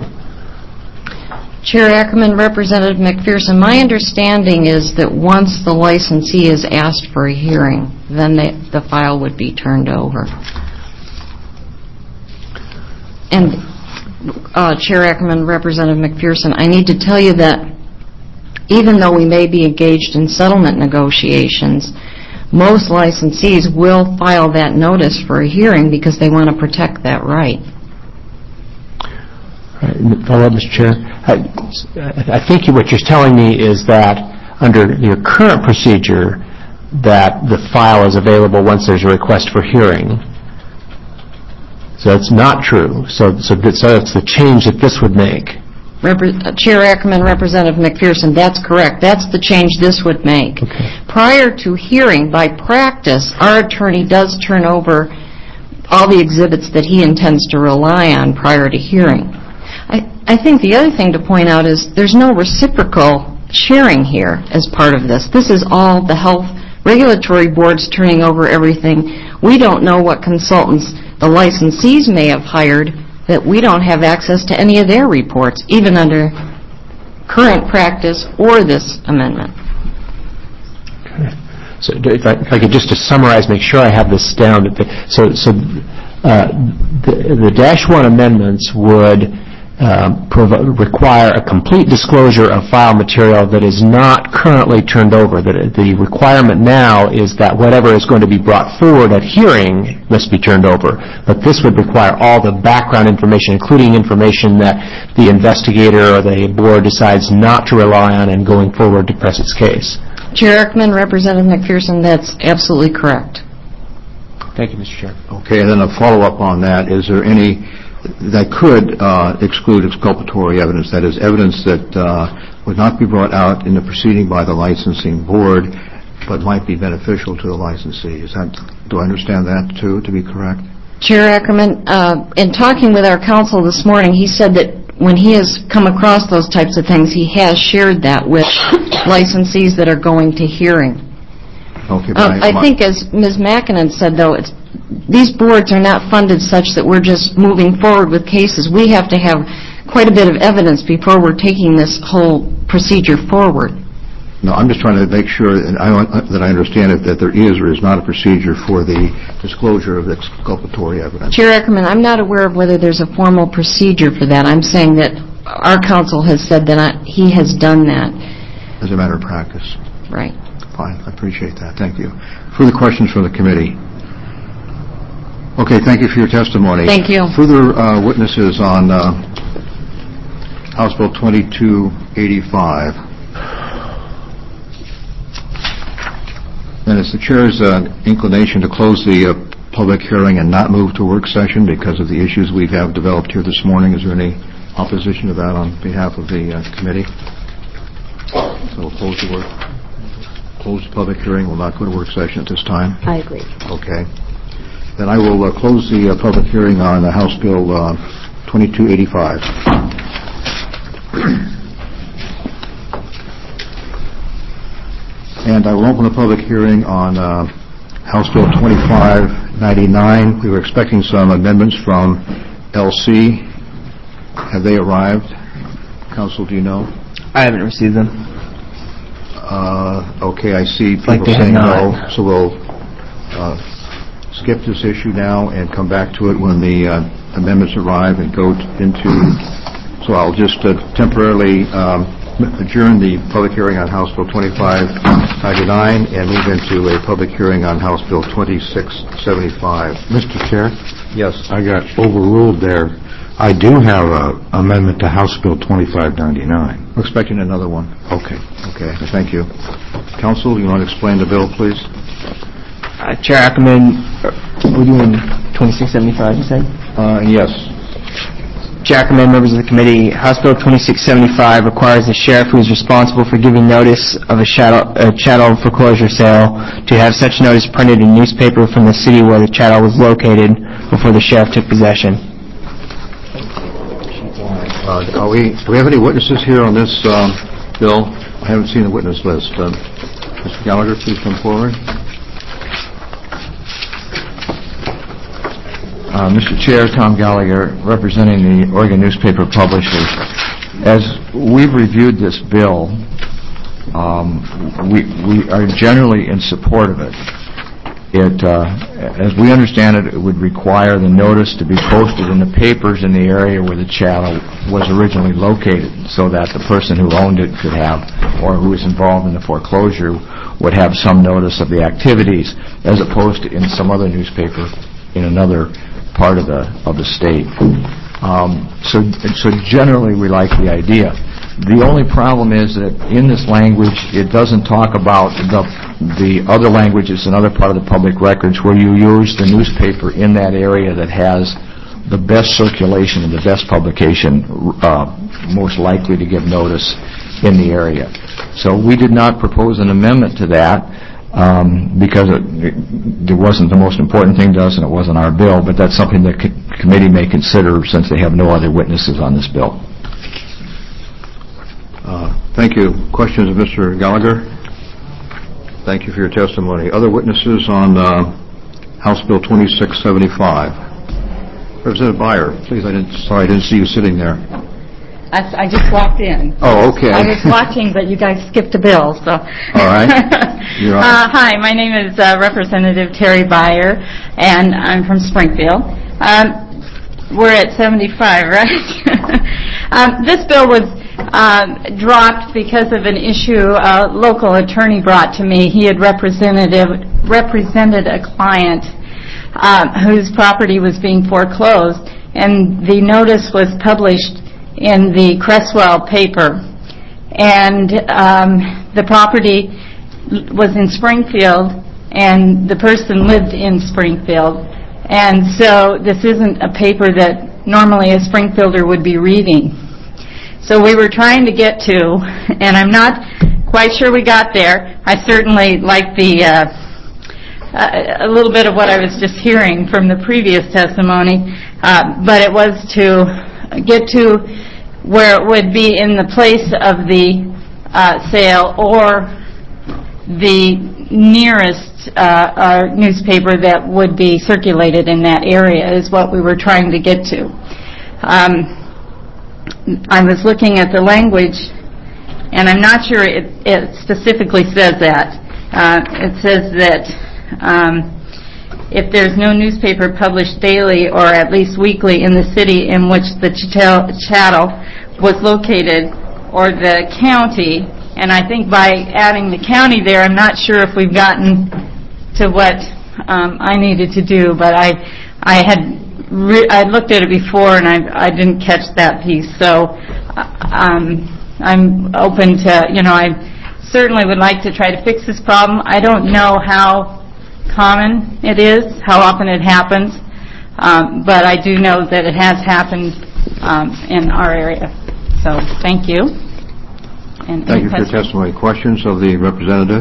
Chair Ackerman, Representative McPherson, my understanding is that once the licensee is asked for a hearing, then the file would be turned over. And Chair Ackerman, Representative McPherson, I need to tell you that even though we may be engaged in settlement negotiations, most licensees will file that notice for a hearing because they want to protect that right. Follow up, Mr. Chair. I think what you're telling me is that under your current procedure, that the file is available once there's a request for hearing. So that's not true. So it's the change that this would make. Chair Ackerman, Representative McPherson, that's correct. That's the change this would make. Okay. Prior to hearing, by practice, our attorney does turn over all the exhibits that he intends to rely on prior to hearing. I think the other thing to point out is there's no reciprocal sharing here as part of this. This is all the health regulatory boards turning over everything. We don't know what consultants the licensees may have hired, that we don't have access to any of their reports, even under current practice or this amendment. Okay. So if I could just to summarize, make sure I have this down. The -1 amendments would require a complete disclosure of file material that is not currently turned over. The requirement now is that whatever is going to be brought forward at hearing must be turned over. But this would require all the background information, including information that the investigator or the board decides not to rely on and going forward to press its case. Chair Ackerman, Representative McPherson, that's absolutely correct. Thank you, Mr. Chair. Okay, and then a follow-up on that. Is there any that could exclude exculpatory evidence, that is, evidence that would not be brought out in the proceeding by the licensing board but might be beneficial to the licensee? Do I understand that, too, to be correct? Chair Ackerman, in talking with our counsel this morning, he said that when he has come across those types of things, he has shared that with licensees that are going to hearing. Okay, I think, as Ms. Mackinnon said, though, these boards are not funded such that we're just moving forward with cases. We have to have quite a bit of evidence before we're taking this whole procedure forward. No, I'm just trying to make sure that I understand that there is or is not a procedure for the disclosure of exculpatory evidence. Chair Ackerman, I'm not aware of whether there's a formal procedure for that. I'm saying that our counsel has said that he has done that. As a matter of practice. Right. Fine. I appreciate that. Thank you. Further questions from the committee? Okay, thank you for your testimony. Thank you. Further witnesses on House Bill 2285. And it's the Chair's inclination to close the public hearing and not move to work session because of the issues we have developed here this morning. Is there any opposition to that on behalf of the committee? So we'll close the public hearing. We'll not go to work session at this time. I agree. Okay. Then I will close the public hearing on House Bill 2285. And I will open the public hearing on House Bill 2599. We were expecting some amendments from LC. Have they arrived? Council, do you know? I haven't received them. Okay, I see people saying no, so we'll skip this issue now and come back to it when the amendments arrive and go into. So I'll just temporarily adjourn the public hearing on House Bill 2599 and move into a public hearing on House Bill 2675. Mr. Chair? Yes. I got overruled there. I do have an amendment to House Bill 2599. We're expecting another one. Okay. Okay, thank you. Council, you want to explain the bill, please? Chair Ackerman, we're doing 2675, you said? Yes. Chair Ackerman, members of the committee, House Bill 2675 requires the sheriff who is responsible for giving notice of a chattel foreclosure sale to have such notice printed in newspaper from the city where the chattel was located before the sheriff took possession. Do we have any witnesses here on this bill? I haven't seen the witness list. Mr. Gallagher, please come forward. Mr. Chair, Tom Gallagher, representing the Oregon Newspaper Publishers. As we've reviewed this bill, we are generally in support of it. as we understand it, it would require the notice to be posted in the papers in the area where the chattel was originally located, so that the person who owned it could have, or who was involved in the foreclosure, would have some notice of the activities, as opposed to in some other newspaper in another part of the state. So generally, we like the idea. The only problem is that in this language, it doesn't talk about the other languages and other part of the public records where you use the newspaper in that area that has the best circulation and the best publication, most likely to give notice in the area. So we did not propose an amendment to that because it wasn't the most important thing to us and it wasn't our bill, but that's something the committee may consider since they have no other witnesses on this bill. Thank you. Questions of Mr. Gallagher? Thank you for your testimony. Other witnesses on House Bill 2675? Representative Beyer, please. I didn't see you sitting there. I just walked in. Oh, okay. I was watching, but you guys skipped a bill, so. All right. You're on. Hi, my name is Representative Terry Beyer, and I'm from Springfield. We're at 75, right? This bill was dropped because of an issue a local attorney brought to me. He had represented a client whose property was being foreclosed, and the notice was published in the Cresswell paper. And the property was in Springfield, and the person lived in Springfield. And so this isn't a paper that normally a Springfielder would be reading. So we were trying to get to, and I'm not quite sure we got there. I certainly like a little bit of what I was just hearing from the previous testimony, but it was to get to where it would be in the place of the sale or the nearest newspaper that would be circulated in that area is what we were trying to get to. I was looking at the language, and I'm not sure it specifically says that. It says that if there's no newspaper published daily or at least weekly in the city in which the chattel was located, or the county, and I think by adding the county there, I'm not sure if we've gotten to what I needed to do, but I looked at it before and I didn't catch that piece. So I'm open to, I certainly would like to try to fix this problem. I don't know how common it is, how often it happens, but I do know that it has happened in our area. So thank you. And thank you for your testimony. Questions of the representative?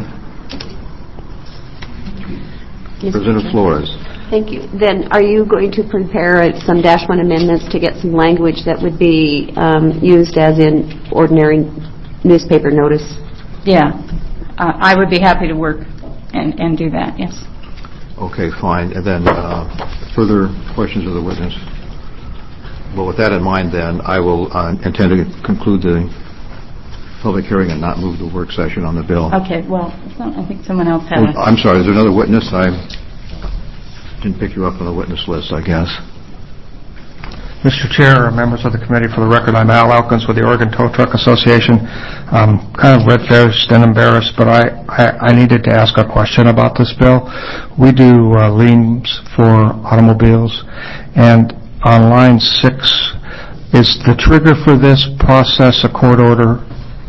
Representative Flores. Thank you. Then are you going to prepare some -1 amendments to get some language that would be used as in ordinary newspaper notice? Yeah. I would be happy to work and do that, yes. Okay, fine. And then further questions of the witness? Well, with that in mind, then, I will intend to conclude the public hearing and not move the work session on the bill. Okay, well, I think someone else had I'm sorry, is there another witness? I didn't pick you up on the witness list, I guess. Mr. Chair, members of the committee, for the record, I'm Al Elkins with the Oregon Tow Truck Association. I'm kind of red-faced and embarrassed, but I needed to ask a question about this bill. We do liens for automobiles, and on line 6, is the trigger for this process a court order,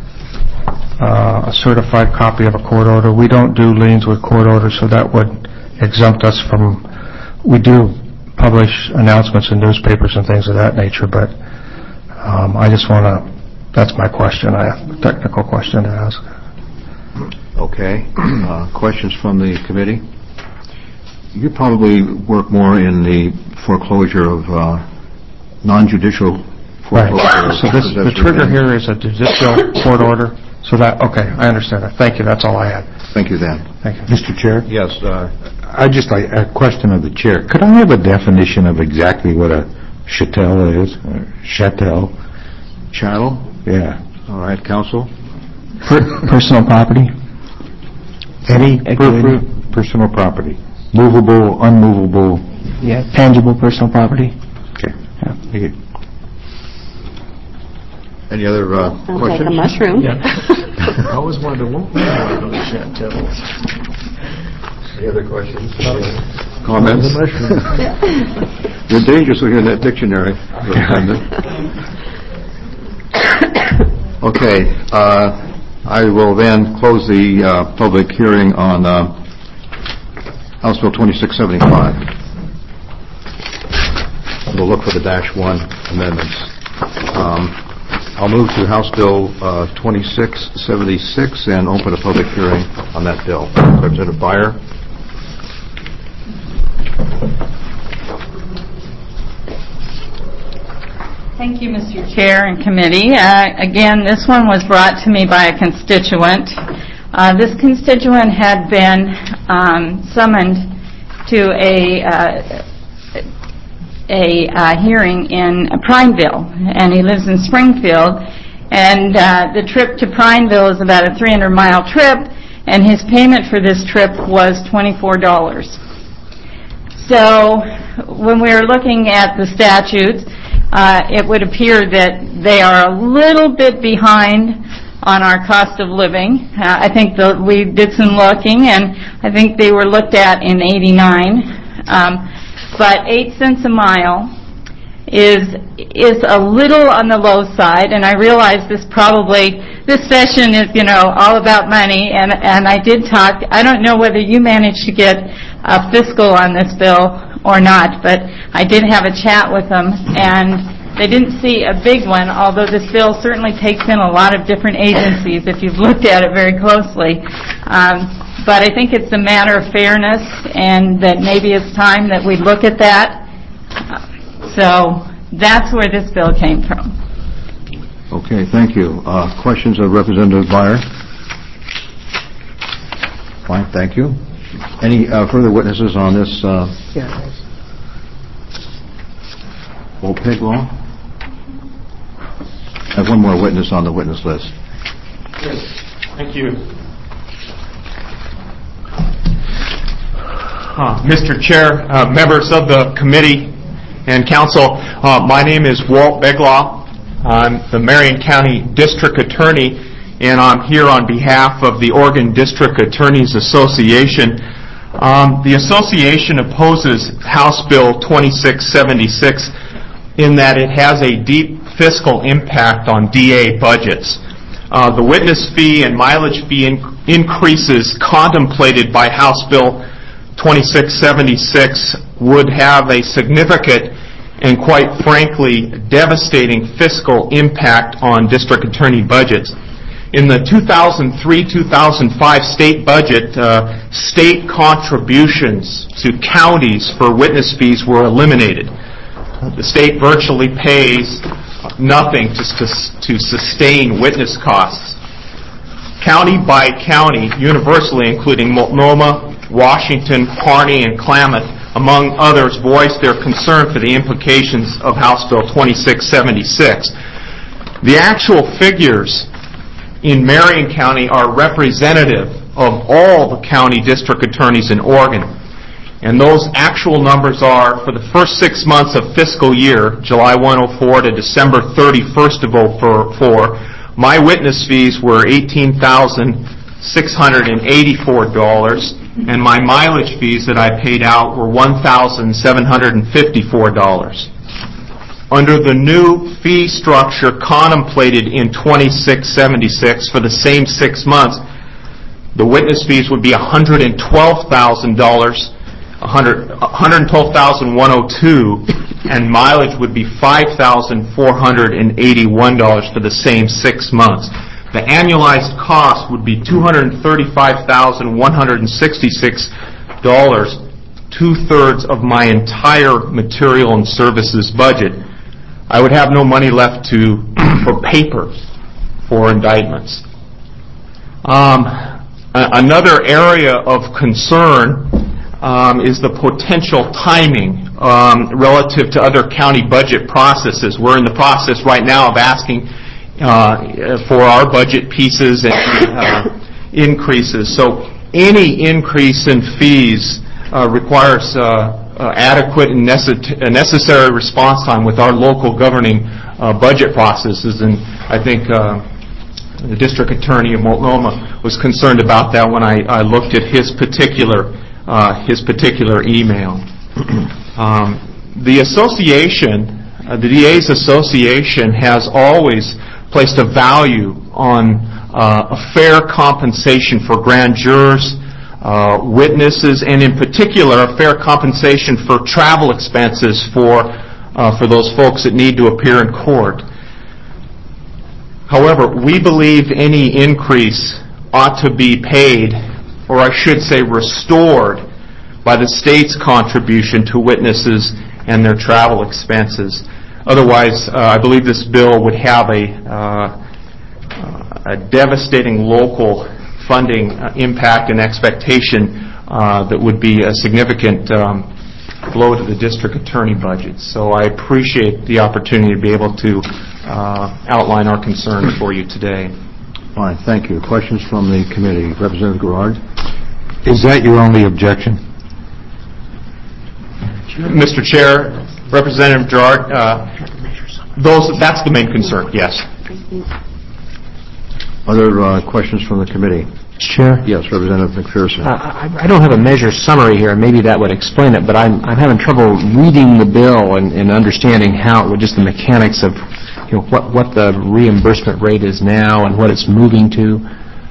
a certified copy of a court order? We don't do liens with court orders, so that would exempt us from, we do publish announcements in newspapers and things of that nature, but I just want to, that's my question. I have a technical question to ask. Okay. Questions from the committee? You probably work more in the foreclosure of non-judicial foreclosure. Right. So the trigger here is a judicial court order. So that, okay, I understand that. Thank you. That's all I had. Thank you, then. Thank you. Mr. Chair? Yes. I just like a question of the chair. Could I have a definition of exactly what a chattel is? Chattel? Chattel? Yeah. All right, counsel. Personal property. Any personal property. movable, unmovable? Yeah, tangible personal property. Okay. Thank you. Any other Sounds like questions? a mushroom. I always wanted to one of those chantills. Any other questions? Comments? You're dangerous looking in that dictionary. Okay. I will then close the public hearing on House Bill 2675. We'll look for the -1 amendments. I'll move to House Bill 2676 and open a public hearing on that bill. Representative Byer. Thank you, Mr. Chair and committee. Again, this one was brought to me by a constituent. This constituent had been summoned to a hearing in Prineville, and he lives in Springfield. And the trip to Prineville is about a 300-mile trip, and his payment for this trip was $24. So when we were looking at the statutes, it would appear that they are a little bit behind on our cost of living. I think we did some looking, and I think they were looked at in '89. But 8 cents a mile is a little on the low side, and I realize this session is, all about money, and I did talk. I don't know whether you managed to get a fiscal on this bill or not, but I did have a chat with them, and they didn't see a big one, although this bill certainly takes in a lot of different agencies if you've looked at it very closely. But I think it's a matter of fairness, and that maybe it's time that we look at that. So that's where this bill came from. Okay, thank you. Questions of Representative Byer? Fine, thank you. Any further witnesses on this OPEG law? I have one more witness on the witness list. Yes, thank you. Mr. Chair, members of the committee and council, my name is Walt Beglaw. I'm the Marion County District Attorney, and I'm here on behalf of the Oregon District Attorneys Association. The association opposes House Bill 2676 in that it has a deep fiscal impact on DA budgets. The witness fee and mileage fee increases contemplated by House Bill 2676 would have a significant and, quite frankly, devastating fiscal impact on district attorney budgets. In the 2003-2005 state budget, state contributions to counties for witness fees were eliminated. The state virtually pays nothing to sustain witness costs. County by county, universally, including Multnomah, Washington, Harney, and Klamath, among others, voiced their concern for the implications of House Bill 2676. The actual figures in Marion County are representative of all the county district attorneys in Oregon. And those actual numbers are, for the first 6 months of fiscal year, July 1, 2004 to December 31st of 2004, my witness fees were $18,684, and my mileage fees that I paid out were $1,754. Under the new fee structure contemplated in 2676 for the same 6 months, the witness fees would be $112,000, $112,102, and mileage would be $5,481 for the same 6 months. The annualized cost would be $235,166, 2/3 of my entire material and services budget. I would have no money left for paper for indictments. Another area of concern is the potential timing relative to other county budget processes. We're in the process right now of asking for our budget pieces and increases. So any increase in fees requires adequate and necessary response time with our local governing budget processes, and I think the district attorney of Multnomah was concerned about that when I looked at his particular email. The association, the DA's association, has always placed a value on a fair compensation for grand jurors, witnesses, and in particular a fair compensation for travel expenses for those folks that need to appear in court. However, we believe any increase ought to be paid, or I should say restored, by the state's contribution to witnesses and their travel expenses. Otherwise, I believe this bill would have a devastating local funding impact and expectation that would be a significant blow to the district attorney budget. So I appreciate the opportunity to be able to outline our concerns for you today. Fine, thank you. Questions from the committee? Representative Gerard? Is that your only objection? Mr. Chair, Representative Gerard, that's the main concern, yes. Other questions from the committee? Chair? Yes, Representative McPherson. I don't have a measure summary here, and maybe that would explain it, but I'm having trouble reading the bill and understanding how, just the mechanics of what the reimbursement rate is now and what it's moving to.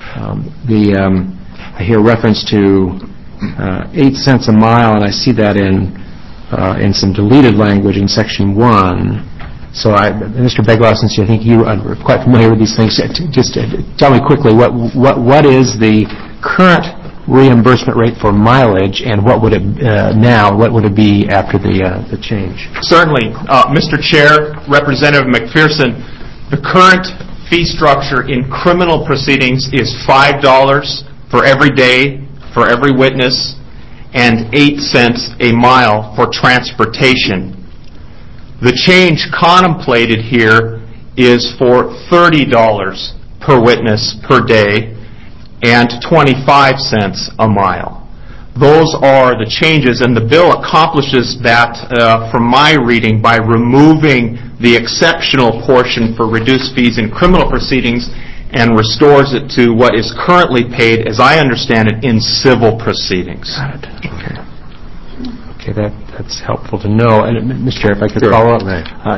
I hear reference to 8 cents a mile, and I see that in some deleted language in Section 1. So, Mr. Beglaw, since I think you are quite familiar with these things, just tell me quickly what is the current reimbursement rate for mileage, and what would it now? What would it be after the change? Certainly, Mr. Chair, Representative McPherson, the current fee structure in criminal proceedings is $5 for every day for every witness, and 8 cents a mile for transportation. The change contemplated here is for $30 per witness per day and 25 cents a mile. Those are the changes, and the bill accomplishes that, from my reading, by removing the exceptional portion for reduced fees in criminal proceedings and restores it to what is currently paid, as I understand it, in civil proceedings. Got it. Okay, that's helpful to know. And, Mr. Chair, if I could follow up.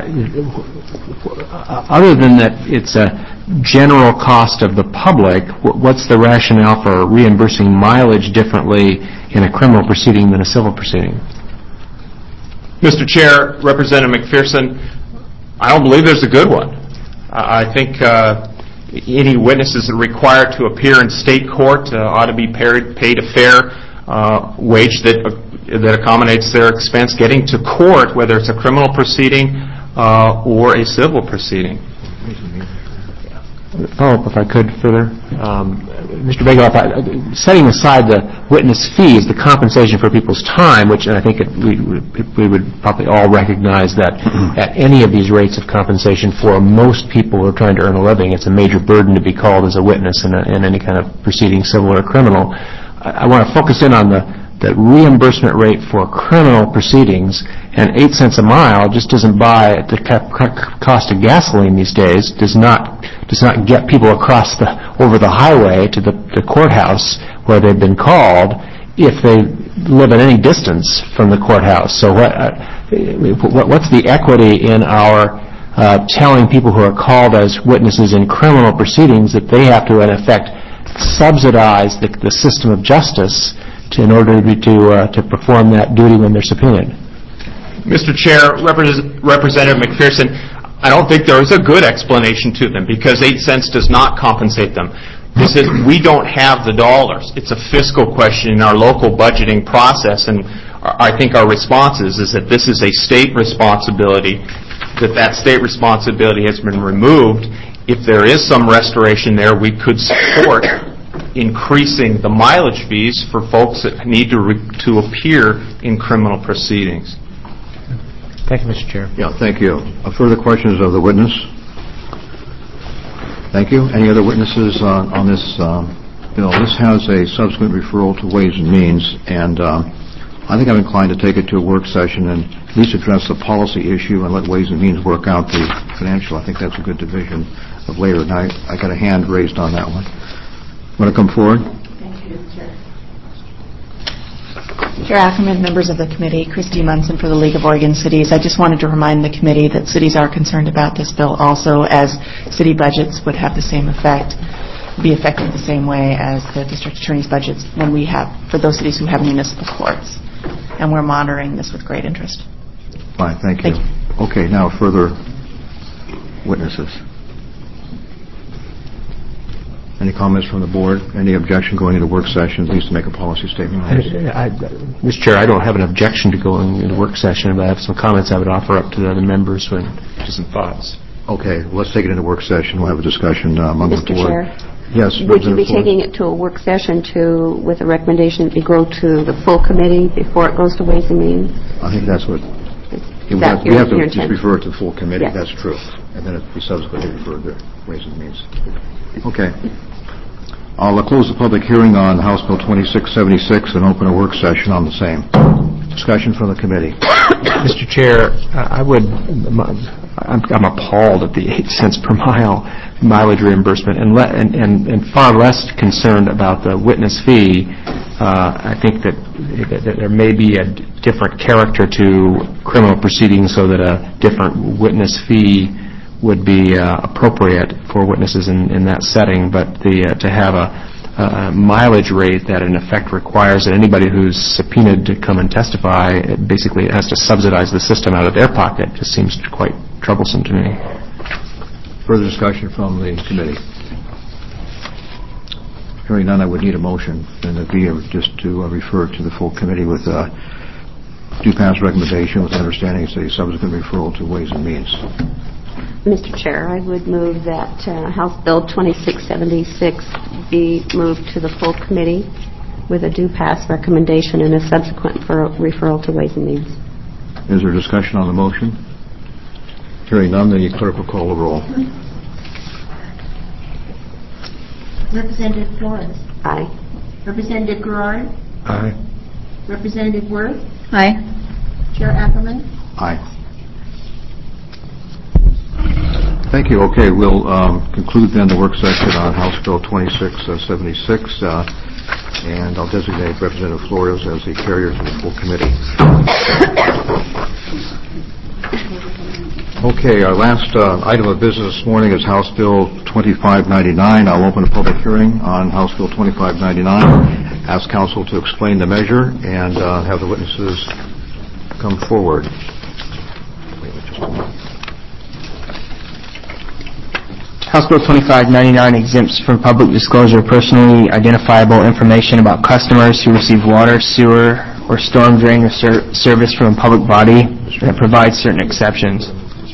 Other than that it's a general cost of the public, what's the rationale for reimbursing mileage differently in a criminal proceeding than a civil proceeding? Mr. Chair, Representative McPherson, I don't believe there's a good one. I think any witnesses that are required to appear in state court ought to be paid a fair wage that accommodates their expense getting to court, whether it's a criminal proceeding or a civil proceeding. Follow up, if I could, further. Mr. Beglaw, setting aside the witness fees, the compensation for people's time, which I think we would probably all recognize that at any of these rates of compensation for most people who are trying to earn a living, it's a major burden to be called as a witness in any kind of proceeding, civil or criminal. I want to focus in on the reimbursement rate for criminal proceedings, and 8 cents a mile just doesn't buy the cost of gasoline these days, does not get people across over the highway to the courthouse where they've been called if they live at any distance from the courthouse. So what's the equity in our telling people who are called as witnesses in criminal proceedings that they have to, in effect, subsidize the system of justice in order to perform that duty when they're subpoenaed? Mr. Chair, Representative McPherson, I don't think there is a good explanation to them, because 8 cents does not compensate them. We don't have the dollars. It's a fiscal question in our local budgeting process, and I think our response is that this is a state responsibility, that state responsibility has been removed. If there is some restoration there, we could support increasing the mileage fees for folks that need to appear in criminal proceedings. Thank you, Mr. Chair. Yeah, thank you. Further questions of the witness? Thank you. Any other witnesses on this bill? This has a subsequent referral to Ways and Means, and I think I'm inclined to take it to a work session and at least address the policy issue and let Ways and Means work out the financial. I think that's a good division of labor. And I got a hand raised on that one. Want to come forward? Thank you, Chair. Chair Ackerman, members of the committee, Christy Munson for the League of Oregon Cities. I just wanted to remind the committee that cities are concerned about this bill also, as city budgets would have the same effect, be affected the same way as the district attorney's budgets when we have, for those cities who have municipal courts. And we're monitoring this with great interest. Fine, thank you. Okay, now further witnesses. Any comments from the board? Any objection going into work session, at least to make a policy statement? Mr. Chair, I don't have an objection to going into work session, but I have some comments I would offer up to the other members and some thoughts. Okay, let's take it into work session. We'll have a discussion among the board. Mr. Chair? Yes. Would you be taking it to a work session with a recommendation to go to the full committee before it goes to Ways and Means? I think that's what... We have to just refer it to the full committee. Yes. That's true. And then it will be subsequently referred to Ways and Means. Okay. I'll close the public hearing on House Bill 2676 and open a work session on the same. Discussion from the committee. Mr. Chair, I'm appalled at the 8 cents per mile mileage reimbursement and far less concerned about the witness fee. I think that there may be a different character to criminal proceedings so that a different witness fee would be appropriate for witnesses in that setting, but to have a mileage rate that in effect requires that anybody who's subpoenaed to come and testify, it basically has to subsidize the system out of their pocket, just seems quite troublesome to me. Further discussion from the committee. Hearing none, I would need a motion, and it'd be just to refer to the full committee with due pass recommendation with understanding it's a subsequent referral to Ways and Means. Mr. Chair, I would move that House Bill 2676 be moved to the full committee with a due pass recommendation and a subsequent referral to Ways and Means. Is there discussion on the motion? Hearing none, the clerk will call the roll. Representative Flores. Aye. Representative Garrard. Aye. Representative Worth. Aye. Chair Ackerman. Aye. Thank you. Okay, we'll conclude then the work session on House Bill 2676, and I'll designate Representative Flores as the carrier to the full committee. Okay, our last item of business this morning is House Bill 2599. I'll open a public hearing on House Bill 2599. Ask counsel to explain the measure and have the witnesses come forward. Wait just a minute. House Bill 2599 exempts from public disclosure personally identifiable information about customers who receive water, sewer, or storm drain or service from a public body that provides certain exceptions.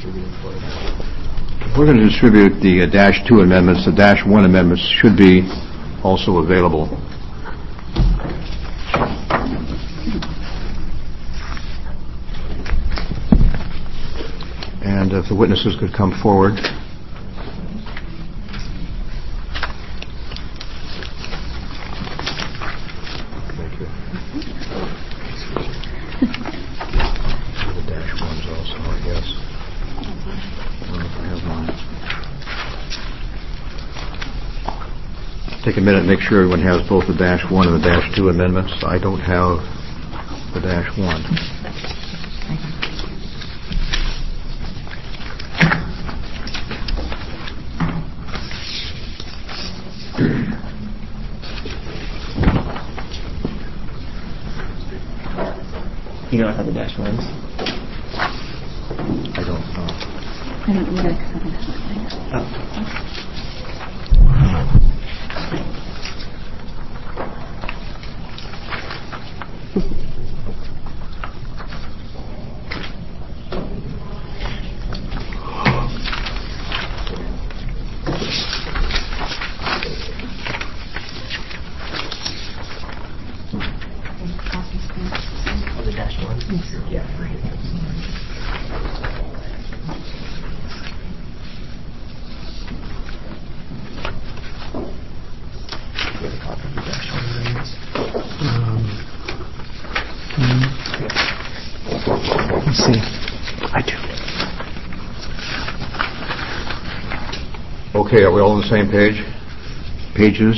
We're going to distribute the -2 amendments. The -1 amendments should be also available. And if the witnesses could come forward. Take a minute and make sure everyone has both the -1 and the -2 amendments. I don't have the -1. You don't have the -1s? I don't know. I don't either because I don't have it. see. I do. Okay, are we all on the same page? Pages?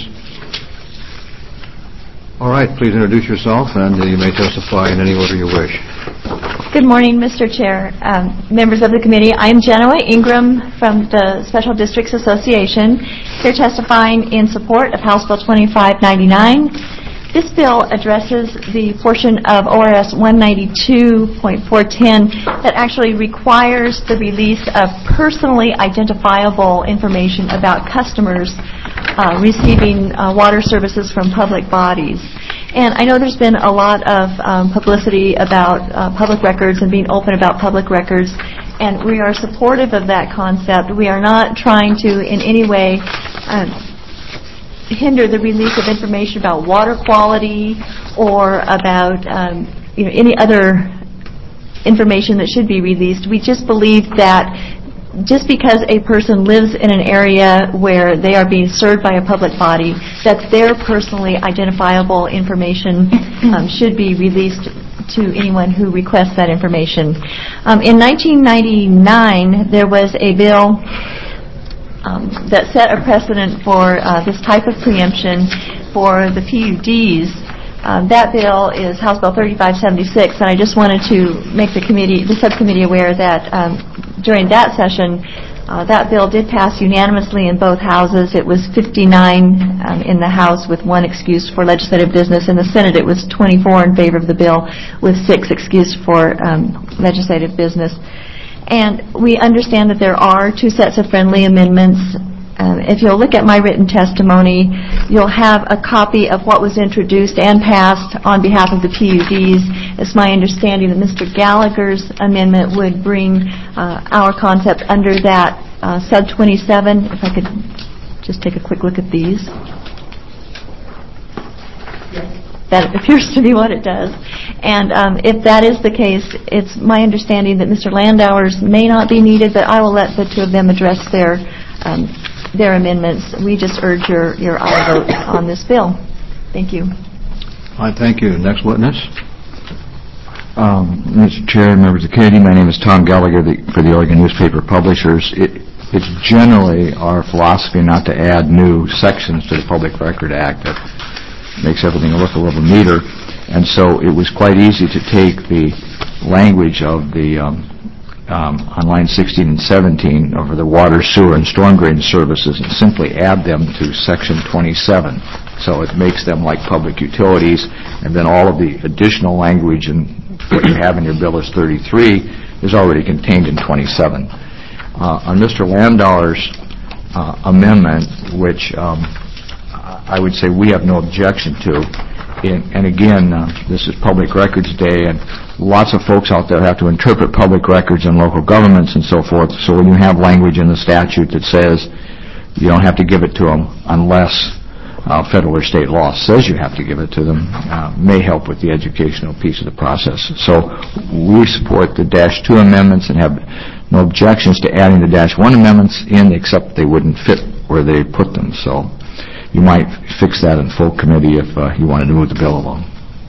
All right, please introduce yourself, and you may testify in any order you wish. Good morning, Mr. Chair, members of the committee. I am Genoa Ingram from the Special Districts Association, here testifying in support of House Bill 2599. This bill addresses the portion of ORS 192.410 that actually requires the release of personally identifiable information about customers receiving water services from public bodies. And I know there's been a lot of publicity about public records and being open about public records, and we are supportive of that concept. We are not trying to in any way hinder the release of information about water quality or about any other information that should be released. We just believe that just because a person lives in an area where they are being served by a public body, that their personally identifiable information should be released to anyone who requests that information. In 1999, there was a bill that set a precedent for this type of preemption for the PUDs. That bill is House Bill 3576, and I just wanted to make the subcommittee aware that during that session, that bill did pass unanimously in both houses. It was 59 in the House with 1 excused for legislative business. In the Senate, it was 24 in favor of the bill with 6 excused for legislative business. And we understand that there are 2 sets of friendly amendments. If you'll look at my written testimony, you'll have a copy of what was introduced and passed on behalf of the PUDs. It's my understanding that Mr. Gallagher's amendment would bring our concept under that sub 27. If I could just take a quick look at these. That appears to be what it does. And if that is the case, it's my understanding that Mr. Landauer's may not be needed, but I will let the 2 of them address their amendments. We just urge your aye vote on this bill. Thank you. All right, thank you. Next witness. Mr. Chair and members of the committee, my name is Tom Gallagher for the Oregon Newspaper Publishers. It's generally our philosophy not to add new sections to the Public Record Act that makes everything look a little neater. And so it was quite easy to take the language of the on line 16 and 17 over the water, sewer, and storm drain services and simply add them to section 27. So it makes them like public utilities, and then all of the additional language and what you have in your bill is 33 is already contained in 27. On Mr. Landauer's amendment, which I would say we have no objection to, and again, this is Public Records Day, and lots of folks out there have to interpret public records in local governments and so forth. So when you have language in the statute that says you don't have to give it to them unless federal or state law says you have to give it to them, may help with the educational piece of the process. So we support the -2 amendments and have no objections to adding the -1 amendments in, except they wouldn't fit where they put them. So you might fix that in full committee if you wanted to move the bill along.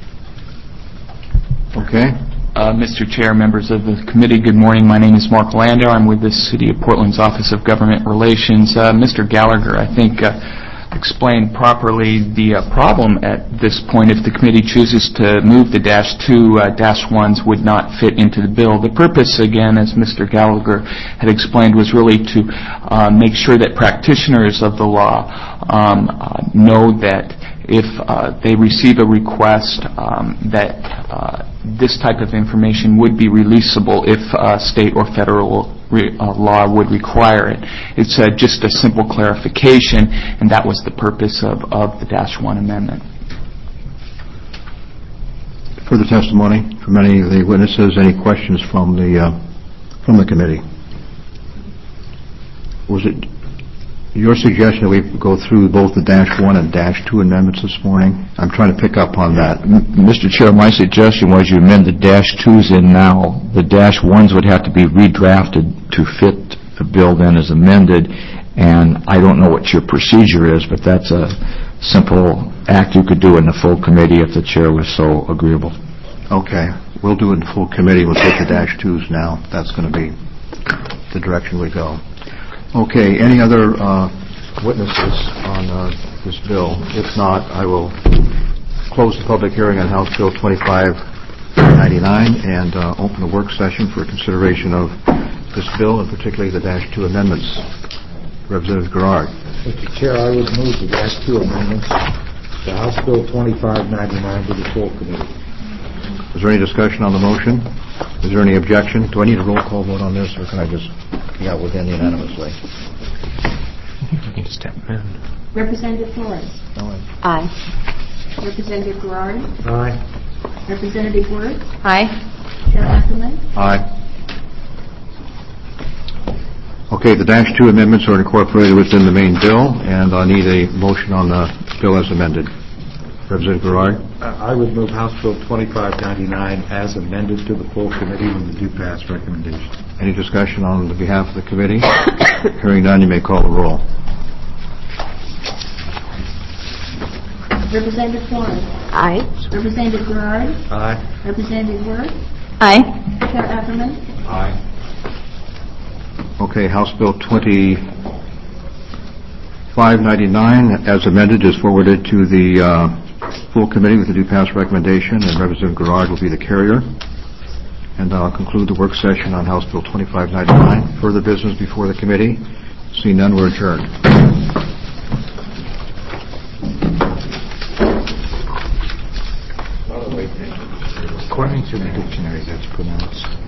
Okay. Mr. Chair, members of the committee, good morning. My name is Mark Landau. I'm with the City of Portland's Office of Government Relations. Mr. Gallagher, I think, explained properly the problem at this point. If the committee chooses to move the -2, -1s would not fit into the bill. The purpose, again, as Mr. Gallagher had explained, was really to make sure that practitioners of the law know that if they receive a request that this type of information would be releasable if state or federal law would require it. It's just a simple clarification, and that was the purpose of the -1 amendment. Further testimony from any of the witnesses? Any questions from the committee? Was it your suggestion that we go through both the -1 and -2 amendments this morning? I'm trying to pick up on that. Mr. Chair, my suggestion was you amend the -2s in now. The -1s would have to be redrafted to fit the bill then as amended, and I don't know what your procedure is, but that's a simple act you could do in the full committee if the chair was so agreeable. Okay. we'll do it in full committee. We'll take the -2s now. That's going to be the direction we go. Okay, any other witnesses on this bill? If not, I will close the public hearing on House Bill 2599 and open the work session for consideration of this bill, and particularly the -2 amendments. Representative Garrard. Mr. Chair, I would move the -2 amendments to House Bill 2599 to the full committee. Is there any discussion on the motion? Is there any objection? Do I need a roll call vote on this, or can I just get within unanimously? You can step in. Representative Flores. Aye. Representative Garrard. Aye. Representative Worth. Aye. Chair Ackerman. Aye. Okay, the -2 amendments are incorporated within the main bill, and I need a motion on the bill as amended. Representative Garrard. I would move House Bill 2599 as amended to the full committee with the due pass recommendation. Any discussion on the behalf of the committee? Hearing none, you may call the roll. Representative Flores. Aye. Representative Garrard. Aye. Representative Worth. Aye. Chair Ackerman. Aye. Okay, House Bill 2599, as amended, is forwarded to the full committee with the due pass recommendation, and Representative Garrard will be the carrier. And I'll conclude the work session on House Bill 2599. Further business before the committee? Seeing none, we're adjourned. According to the dictionary, that's pronounced